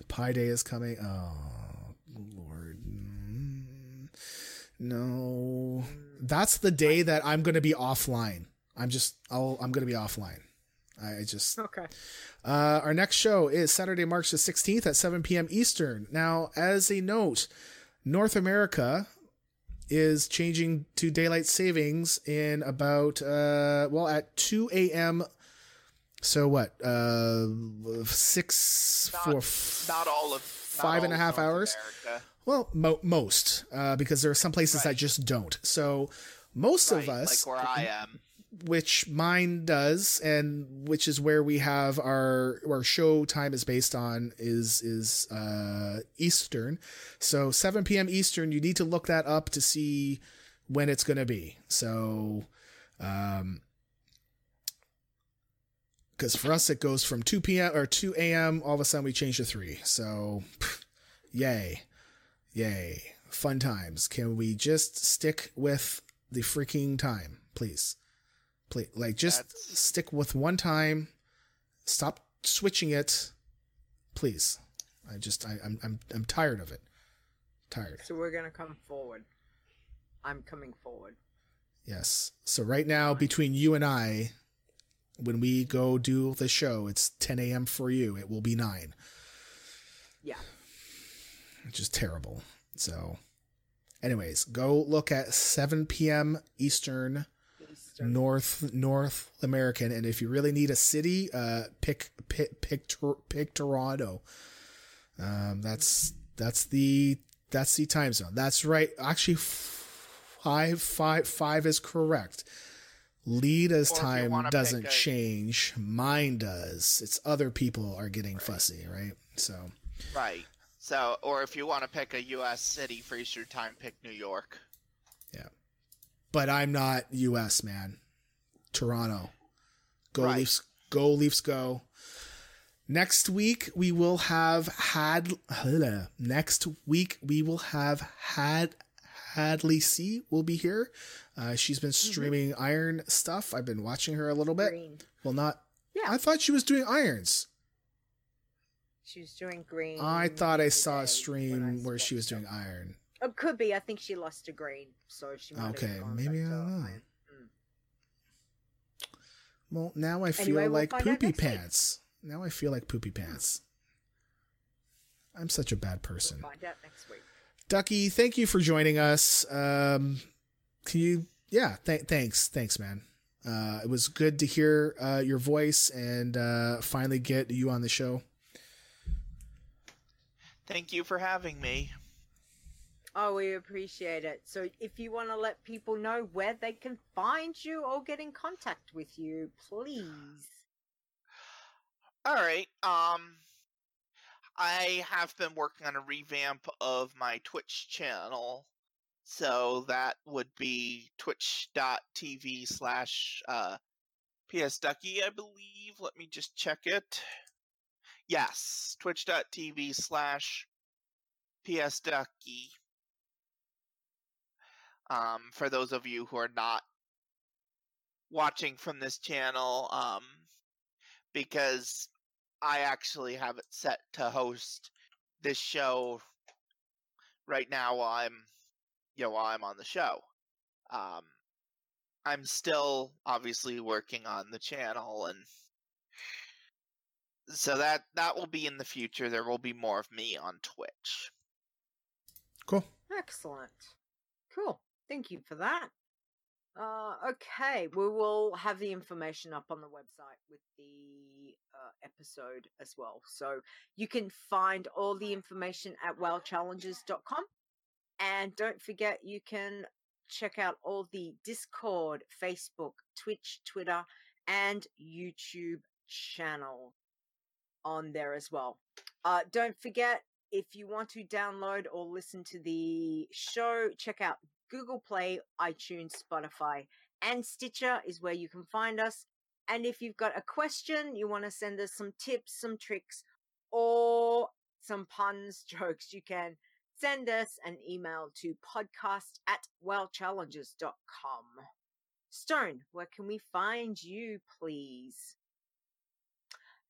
Pi Day is coming. Oh, Lord. Mm, No. That's the day that I'm going to be offline. I'm just, I'll, I'm going to be offline. I just, Okay. uh, our next show is Saturday, March the sixteenth at seven p.m. Eastern. Now, as a note, North America is changing to daylight savings in about, uh, well, at two a.m. So what, uh, six, Not, four, f- not all of five not and a all of half North hours. America. Well, mo- most, uh, because there are some places Right. that just don't. So most Right, of us, like where I am. which mine does, and which is where we have our our show time is based on, is is uh, Eastern. So seven p.m. Eastern. You need to look that up to see when it's going to be. So, um, because for us it goes from two p.m. or two a.m. all of a sudden we change to three. So, pff, yay, yay, fun times. Can we just stick with the freaking time, please? Please, like, just That's- stick with one time. Stop switching it, please. I just, I, I'm, I'm, I'm tired of it. Tired. So we're gonna come forward. I'm coming forward. Yes. So right now, between you and I, when we go do the show, it's ten a.m. for you. It will be nine. Yeah. Which is terrible. So, anyways, go look at seven p.m. Eastern. Eastern. North North American, and if you really need a city, uh, pick pick pick, Tor- pick Toronto. Um, that's that's the that's the time zone. That's right. Actually, five five five is correct. Lida's Or if you time wanna doesn't pick a- change. Mine does. It's other people are getting fussy, right? So Right. So, or if you want to pick a U S city for Eastern time, pick New York. but I'm not U S, man. Toronto. Go Right. Leafs. Go Leafs go. Next week we will have had next week we will have had Hadley C will be here. Uh, she's been streaming mm-hmm. Iron stuff. I've been watching her a little bit. Green. Well, not. Yeah. I thought she was doing Irons. She was doing green. I thought I the saw other a day stream when I where she was watched doing her. Iron. It could be. I think she lost to green, so she might Okay, have gone maybe back I to don't know. iron. Mm. Well, now I feel Anyway, we'll like find out poopy next week. pants. Now I feel like poopy pants. I'm such a bad person. We'll find out next week. Ducky, thank you for joining us. Um, can you? Yeah, th- thanks, thanks, man. Uh, it was good to hear uh, your voice and uh, finally get you on the show. Thank you for having me. Oh, we appreciate it. So if you want to let people know where they can find you or get in contact with you, please. All right. Um, I have been working on a revamp of my Twitch channel. So that would be twitch.tv slash uh, psducky, I believe. Let me just check it. Yes, twitch.tv slash psducky. Um, for those of you who are not watching from this channel, um, because I actually have it set to host this show right now while I'm, you know, while I'm on the show. Um, I'm still obviously working on the channel, and so that that will be in the future. There will be more of me on Twitch. Cool. Excellent. Cool. Thank you for that. Uh, okay, we will have the information up on the website with the uh, episode as well. So you can find all the information at wow challenges dot com. And don't forget, you can check out all the Discord, Facebook, Twitch, Twitter, and YouTube channel on there as well. Uh, don't forget, if you want to download or listen to the show, check out Google Play, iTunes, Spotify, and Stitcher is where you can find us. And if you've got a question, you want to send us some tips, some tricks, or some puns, jokes, you can send us an email to podcast at wow challenges dot com. Stone, where can we find you, please?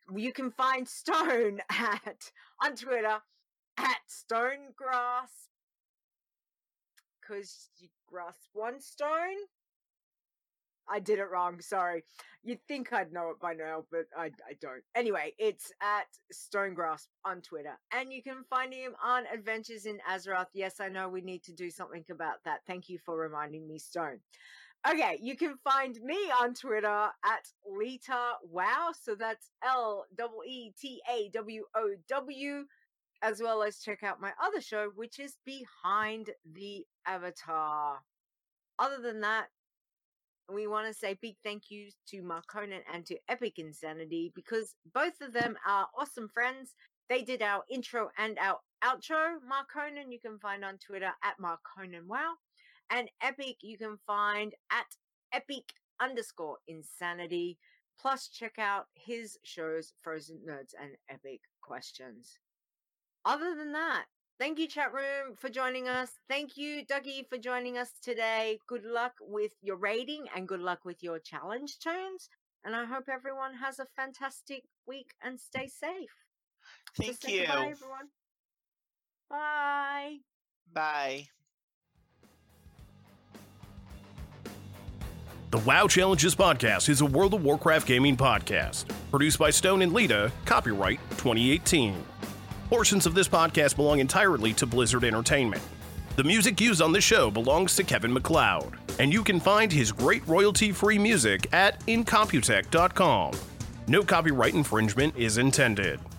you can find Stone at on Twitter at Stonegrasp, because you grasp one stone. I did it wrong, sorry. You'd think I'd know it by now, but I, I don't. Anyway, it's at Stonegrasp on Twitter. And you can find him on Adventures in Azeroth. Yes, I know we need to do something about that. Thank you for reminding me, Stone. Okay, you can find me on Twitter at Lita Wow. So that's L E E T A W O W. As well as check out my other show, which is Behind the Avatar. Other than that, we want to say big thank yous to Marconan and to Epic Insanity, because both of them are awesome friends. They did our intro and our outro. Marconan you can find on Twitter at MarconanWow. And Epic you can find at Epic underscore Insanity. Plus check out his shows, Frozen Nerds and Epic Questions. Other than that, thank you, chat room, for joining us. Thank you, Dougie, for joining us today. Good luck with your rating and good luck with your challenge turns. And I hope everyone has a fantastic week and stay safe. Thank so say you. Bye, everyone. Bye. Bye. The WoW Challenges Podcast is a World of Warcraft gaming podcast. Produced by Stone and Lita, copyright twenty eighteen. Portions of this podcast belong entirely to Blizzard Entertainment. The music used on this show belongs to Kevin MacLeod, and you can find his great royalty-free music at incomputech dot com. No copyright infringement is intended.